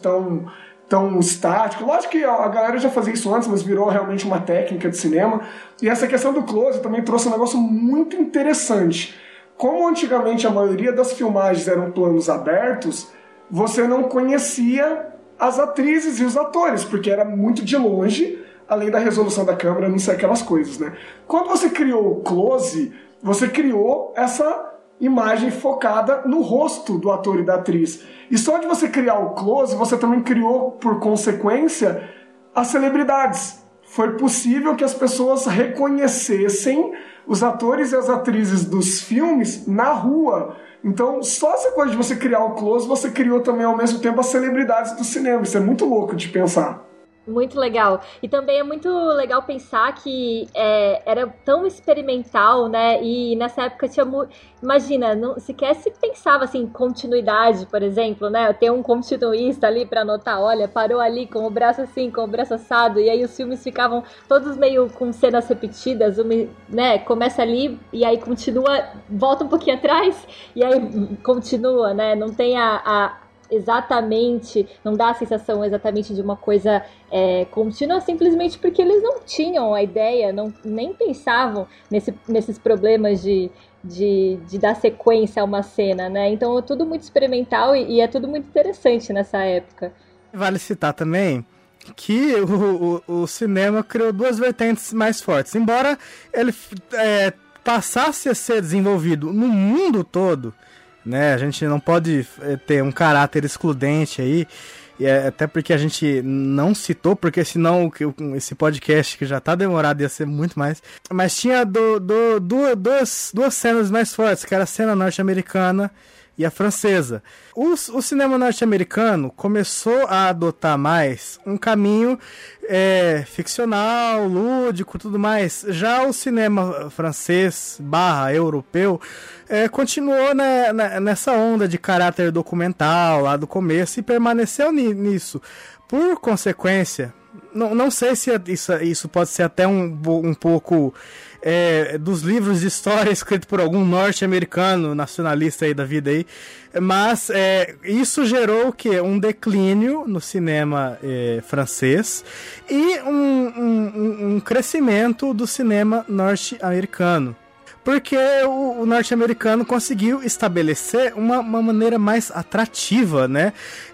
tão estático. Lógico que a galera já fazia isso antes, mas virou realmente uma técnica de cinema. E essa questão do close também trouxe um negócio muito interessante. Como antigamente a maioria das filmagens eram planos abertos, você não conhecia as atrizes e os atores, porque era muito de longe, além da resolução da câmera, não sei aquelas coisas, né? Quando você criou o close, você criou essa imagem focada no rosto do ator e da atriz. E só de você criar o close, você também criou, por consequência, as celebridades. Foi possível que as pessoas reconhecessem os atores e as atrizes dos filmes na rua. Então, só essa coisa de você criar o close, você criou também ao mesmo tempo as celebridades do cinema. Isso é muito louco de pensar. Muito legal. E também é muito legal pensar que era tão experimental, né? E nessa época tinha... Imagina, não, sequer se pensava assim, em continuidade, por exemplo, né? Ter um continuista ali pra anotar, olha, parou ali com o braço assim, com o braço assado, e aí os filmes ficavam todos meio com cenas repetidas, né? Começa ali e aí continua, volta um pouquinho atrás, e aí continua, né? Não tem exatamente, não dá a sensação exatamente de uma coisa contínua, simplesmente porque eles não tinham a ideia, nem pensavam nesses problemas de dar sequência a uma cena, né? Então é tudo muito experimental e é tudo muito interessante nessa época. Vale citar também que o cinema criou 2 vertentes mais fortes. Embora ele passasse a ser desenvolvido no mundo todo, né? A gente não pode ter um caráter excludente aí, até porque a gente não citou, porque senão esse podcast que já tá demorado ia ser muito mais. Mas tinha duas cenas mais fortes, que era a cena norte-americana e a francesa. O cinema norte-americano começou a adotar mais um caminho ficcional, lúdico, tudo mais. Já o cinema francês / europeu continuou nessa onda de caráter documental lá do começo e permaneceu nisso. Por consequência, não sei se isso pode ser até um pouco dos livros de história escritos por algum norte-americano nacionalista aí da vida aí, mas isso gerou o quê? Um declínio no cinema francês e um crescimento do cinema norte-americano. Porque o norte-americano conseguiu estabelecer uma maneira mais atrativa, né?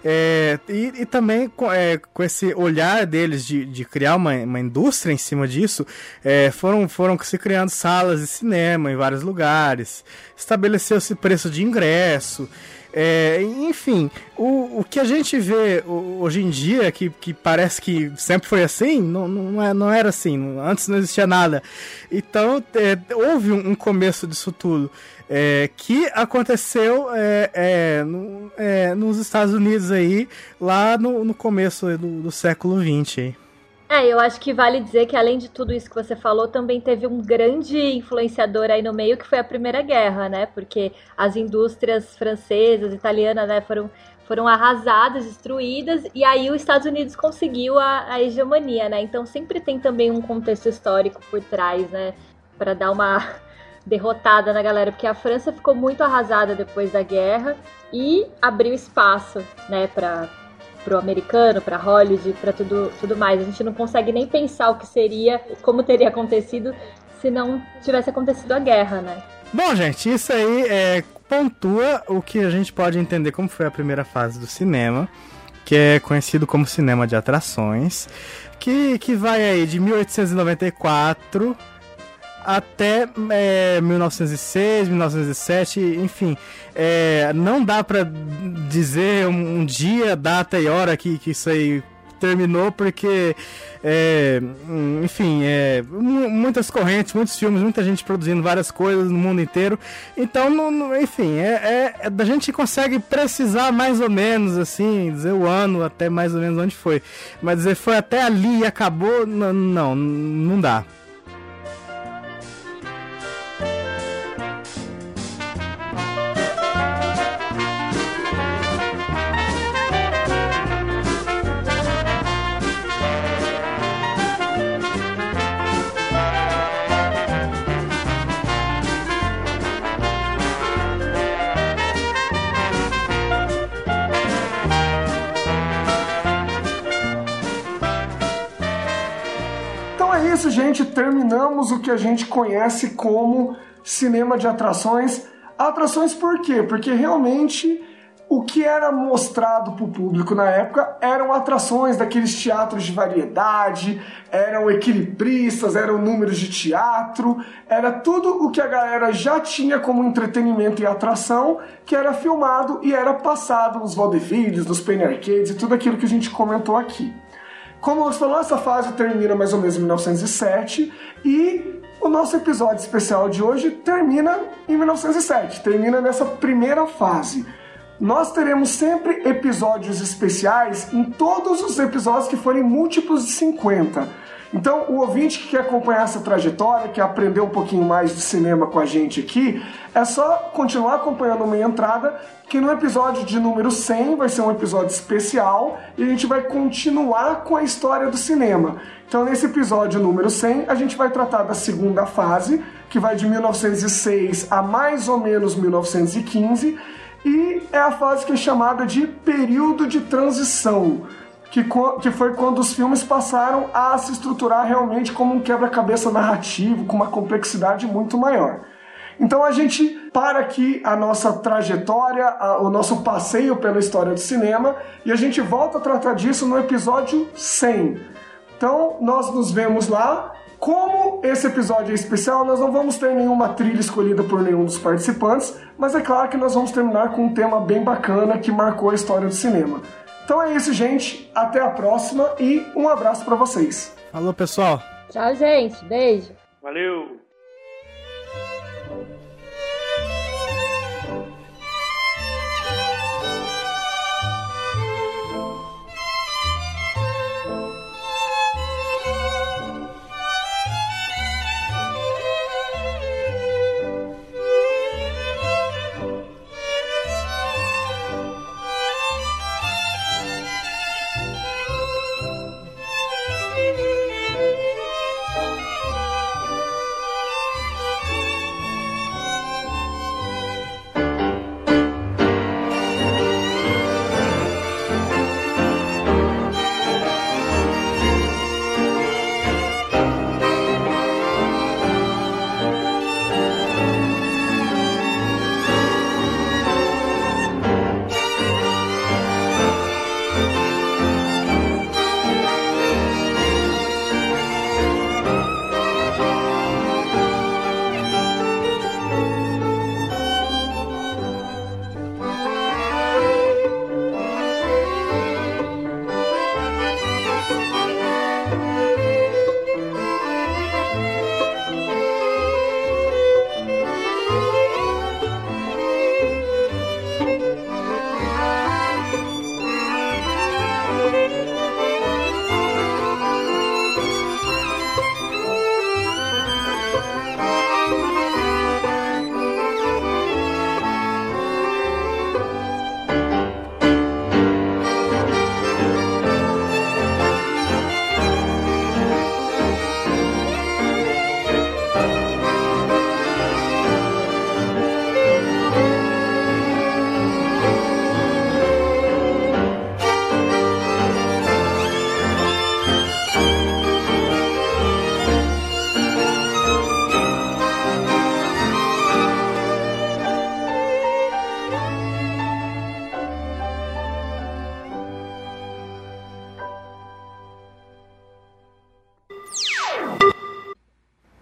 E também com esse olhar deles de criar uma indústria em cima disso, foram se criando salas de cinema em vários lugares, estabeleceu-se preço de ingresso. Enfim, o que a gente vê hoje em dia, que parece que sempre foi assim, não era assim, antes não existia nada. Então houve um começo disso tudo que aconteceu nos Estados Unidos aí, lá no começo do século XX aí. Eu acho que vale dizer que, além de tudo isso que você falou, também teve um grande influenciador aí no meio, que foi a Primeira Guerra, né? Porque as indústrias francesas, italianas, né, foram arrasadas, destruídas, e aí os Estados Unidos conseguiu a hegemonia, né? Então sempre tem também um contexto histórico por trás, né? Para dar uma derrotada na galera, porque a França ficou muito arrasada depois da guerra e abriu espaço, né, para pro americano, pra Hollywood, pra tudo mais. A gente não consegue nem pensar o que seria, como teria acontecido se não tivesse acontecido a guerra, né? Bom, gente, isso aí pontua o que a gente pode entender como foi a primeira fase do cinema, que é conhecido como cinema de atrações, que vai aí de 1894 até 1906, 1907, enfim. Não dá pra dizer um dia, data e hora que isso aí terminou, porque enfim, muitas correntes, muitos filmes, muita gente produzindo várias coisas no mundo inteiro, então enfim, a gente consegue precisar mais ou menos assim, dizer o ano até mais ou menos onde foi, mas dizer foi até ali e acabou, não dá. Isso, gente, terminamos o que a gente conhece como cinema de atrações. Atrações por quê? Porque realmente o que era mostrado para o público na época eram atrações daqueles teatros de variedade, eram equilibristas, eram números de teatro, era tudo o que a galera já tinha como entretenimento e atração, que era filmado e era passado nos vaudevilles, nos penny arcades e tudo aquilo que a gente comentou aqui. Como você falou, essa fase termina mais ou menos em 1907 e o nosso episódio especial de hoje termina em 1907, termina nessa primeira fase. Nós teremos sempre episódios especiais em todos os episódios que forem múltiplos de 50. Então, o ouvinte que quer acompanhar essa trajetória, quer aprender um pouquinho mais de cinema com a gente aqui, é só continuar acompanhando Meia Entrada, que no episódio de número 100 vai ser um episódio especial e a gente vai continuar com a história do cinema. Então, nesse episódio número 100, a gente vai tratar da segunda fase, que vai de 1906 a mais ou menos 1915, e é a fase que é chamada de período de transição, que foi quando os filmes passaram a se estruturar realmente como um quebra-cabeça narrativo, com uma complexidade muito maior. Então a gente para aqui a nossa trajetória, o nosso passeio pela história do cinema, e a gente volta a tratar disso no episódio 100. Então nós nos vemos lá. Como esse episódio é especial, nós não vamos ter nenhuma trilha escolhida por nenhum dos participantes, mas é claro que nós vamos terminar com um tema bem bacana que marcou a história do cinema. Então é isso, gente. Até a próxima e um abraço pra vocês. Falou, pessoal. Tchau, gente. Beijo. Valeu.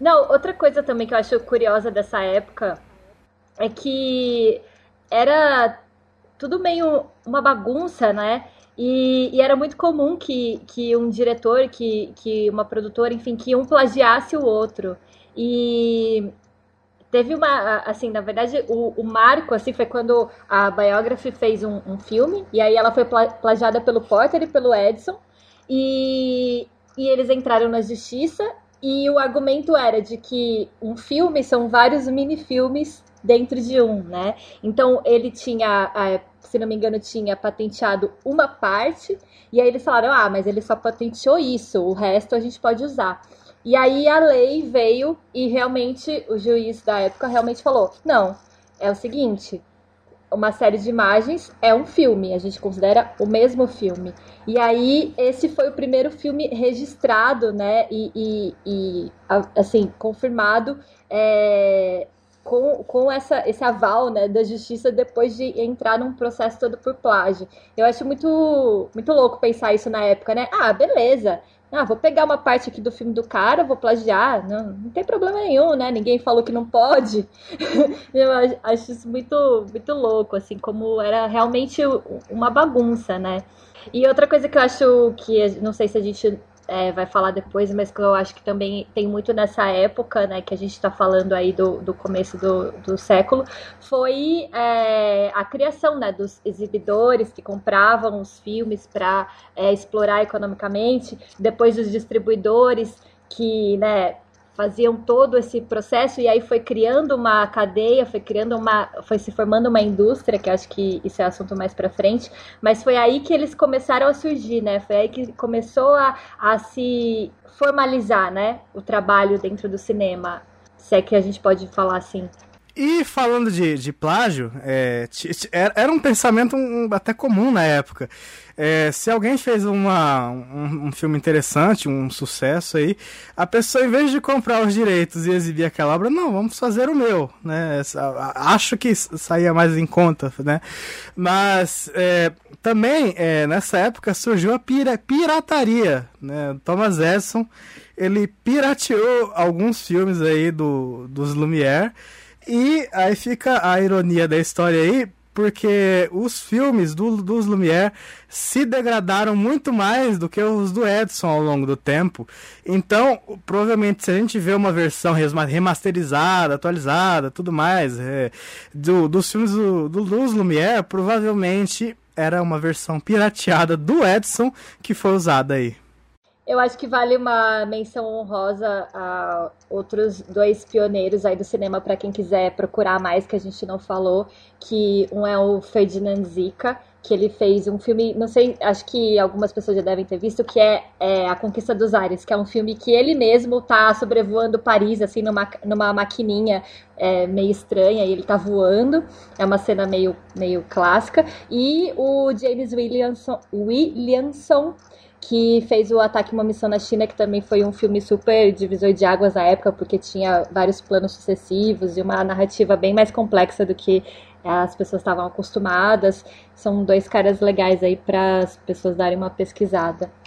Não, outra coisa também que eu acho curiosa dessa época é que era tudo meio uma bagunça, né? E era muito comum que um diretor, que uma produtora, enfim, que um plagiasse o outro. E teve uma, assim, na verdade, o marco, assim, foi quando a Biography fez um filme, e aí ela foi plagiada pelo Porter e pelo Edison, e eles entraram na justiça, e o argumento era de que um filme são vários mini-filmes dentro de um, né? Então, ele tinha, se não me engano, tinha patenteado uma parte, e aí eles falaram, mas ele só patenteou isso, o resto a gente pode usar. E aí a lei veio e realmente o juiz da época realmente falou, não, é o seguinte, uma série de imagens é um filme, a gente considera o mesmo filme. E aí esse foi o primeiro filme registrado, né, e assim, confirmado com esse aval, né, da justiça depois de entrar num processo todo por plágio. Eu acho muito, muito louco pensar isso na época, né? Beleza. Vou pegar uma parte aqui do filme do cara, vou plagiar. Não tem problema nenhum, né? Ninguém falou que não pode. Eu acho isso muito, muito louco, assim, como era realmente uma bagunça, né? E outra coisa que eu acho que, não sei se a gente vai falar depois, mas que eu acho que também tem muito nessa época, né, que a gente está falando aí do começo do século, foi a criação, né, dos exibidores que compravam os filmes para explorar economicamente, depois dos distribuidores que, né, faziam todo esse processo, e aí foi criando uma cadeia, foi se formando uma indústria, que acho que isso é assunto mais pra frente, mas foi aí que eles começaram a surgir, né? Foi aí que começou a se formalizar, né? O trabalho dentro do cinema, se é que a gente pode falar assim. E falando de plágio, era um pensamento até comum na época. Se alguém fez um filme interessante, um sucesso aí, a pessoa, em vez de comprar os direitos e exibir aquela obra, não, vamos fazer o meu, né? Acho que saía mais em conta, né? Mas também, nessa época, surgiu a pirataria, né? Thomas Edison, ele pirateou alguns filmes aí dos Lumière. E aí fica a ironia da história aí, porque os filmes dos Lumière se degradaram muito mais do que os do Edison ao longo do tempo. Então, provavelmente, se a gente vê uma versão remasterizada, atualizada, tudo mais, dos filmes dos Lumière, provavelmente era uma versão pirateada do Edison que foi usada aí. Eu acho que vale uma menção honrosa a outros dois pioneiros aí do cinema, para quem quiser procurar mais, que a gente não falou, que um é o Ferdinand Zicca, que ele fez um filme, não sei, acho que algumas pessoas já devem ter visto, que é A Conquista dos Ares, que é um filme que ele mesmo tá sobrevoando Paris, assim, numa maquininha meio estranha, e ele tá voando, é uma cena meio clássica, e o James Williamson, que fez o Ataque Uma Missão na China, que também foi um filme super divisor de águas na época, porque tinha vários planos sucessivos e uma narrativa bem mais complexa do que as pessoas estavam acostumadas. São dois caras legais aí para as pessoas darem uma pesquisada.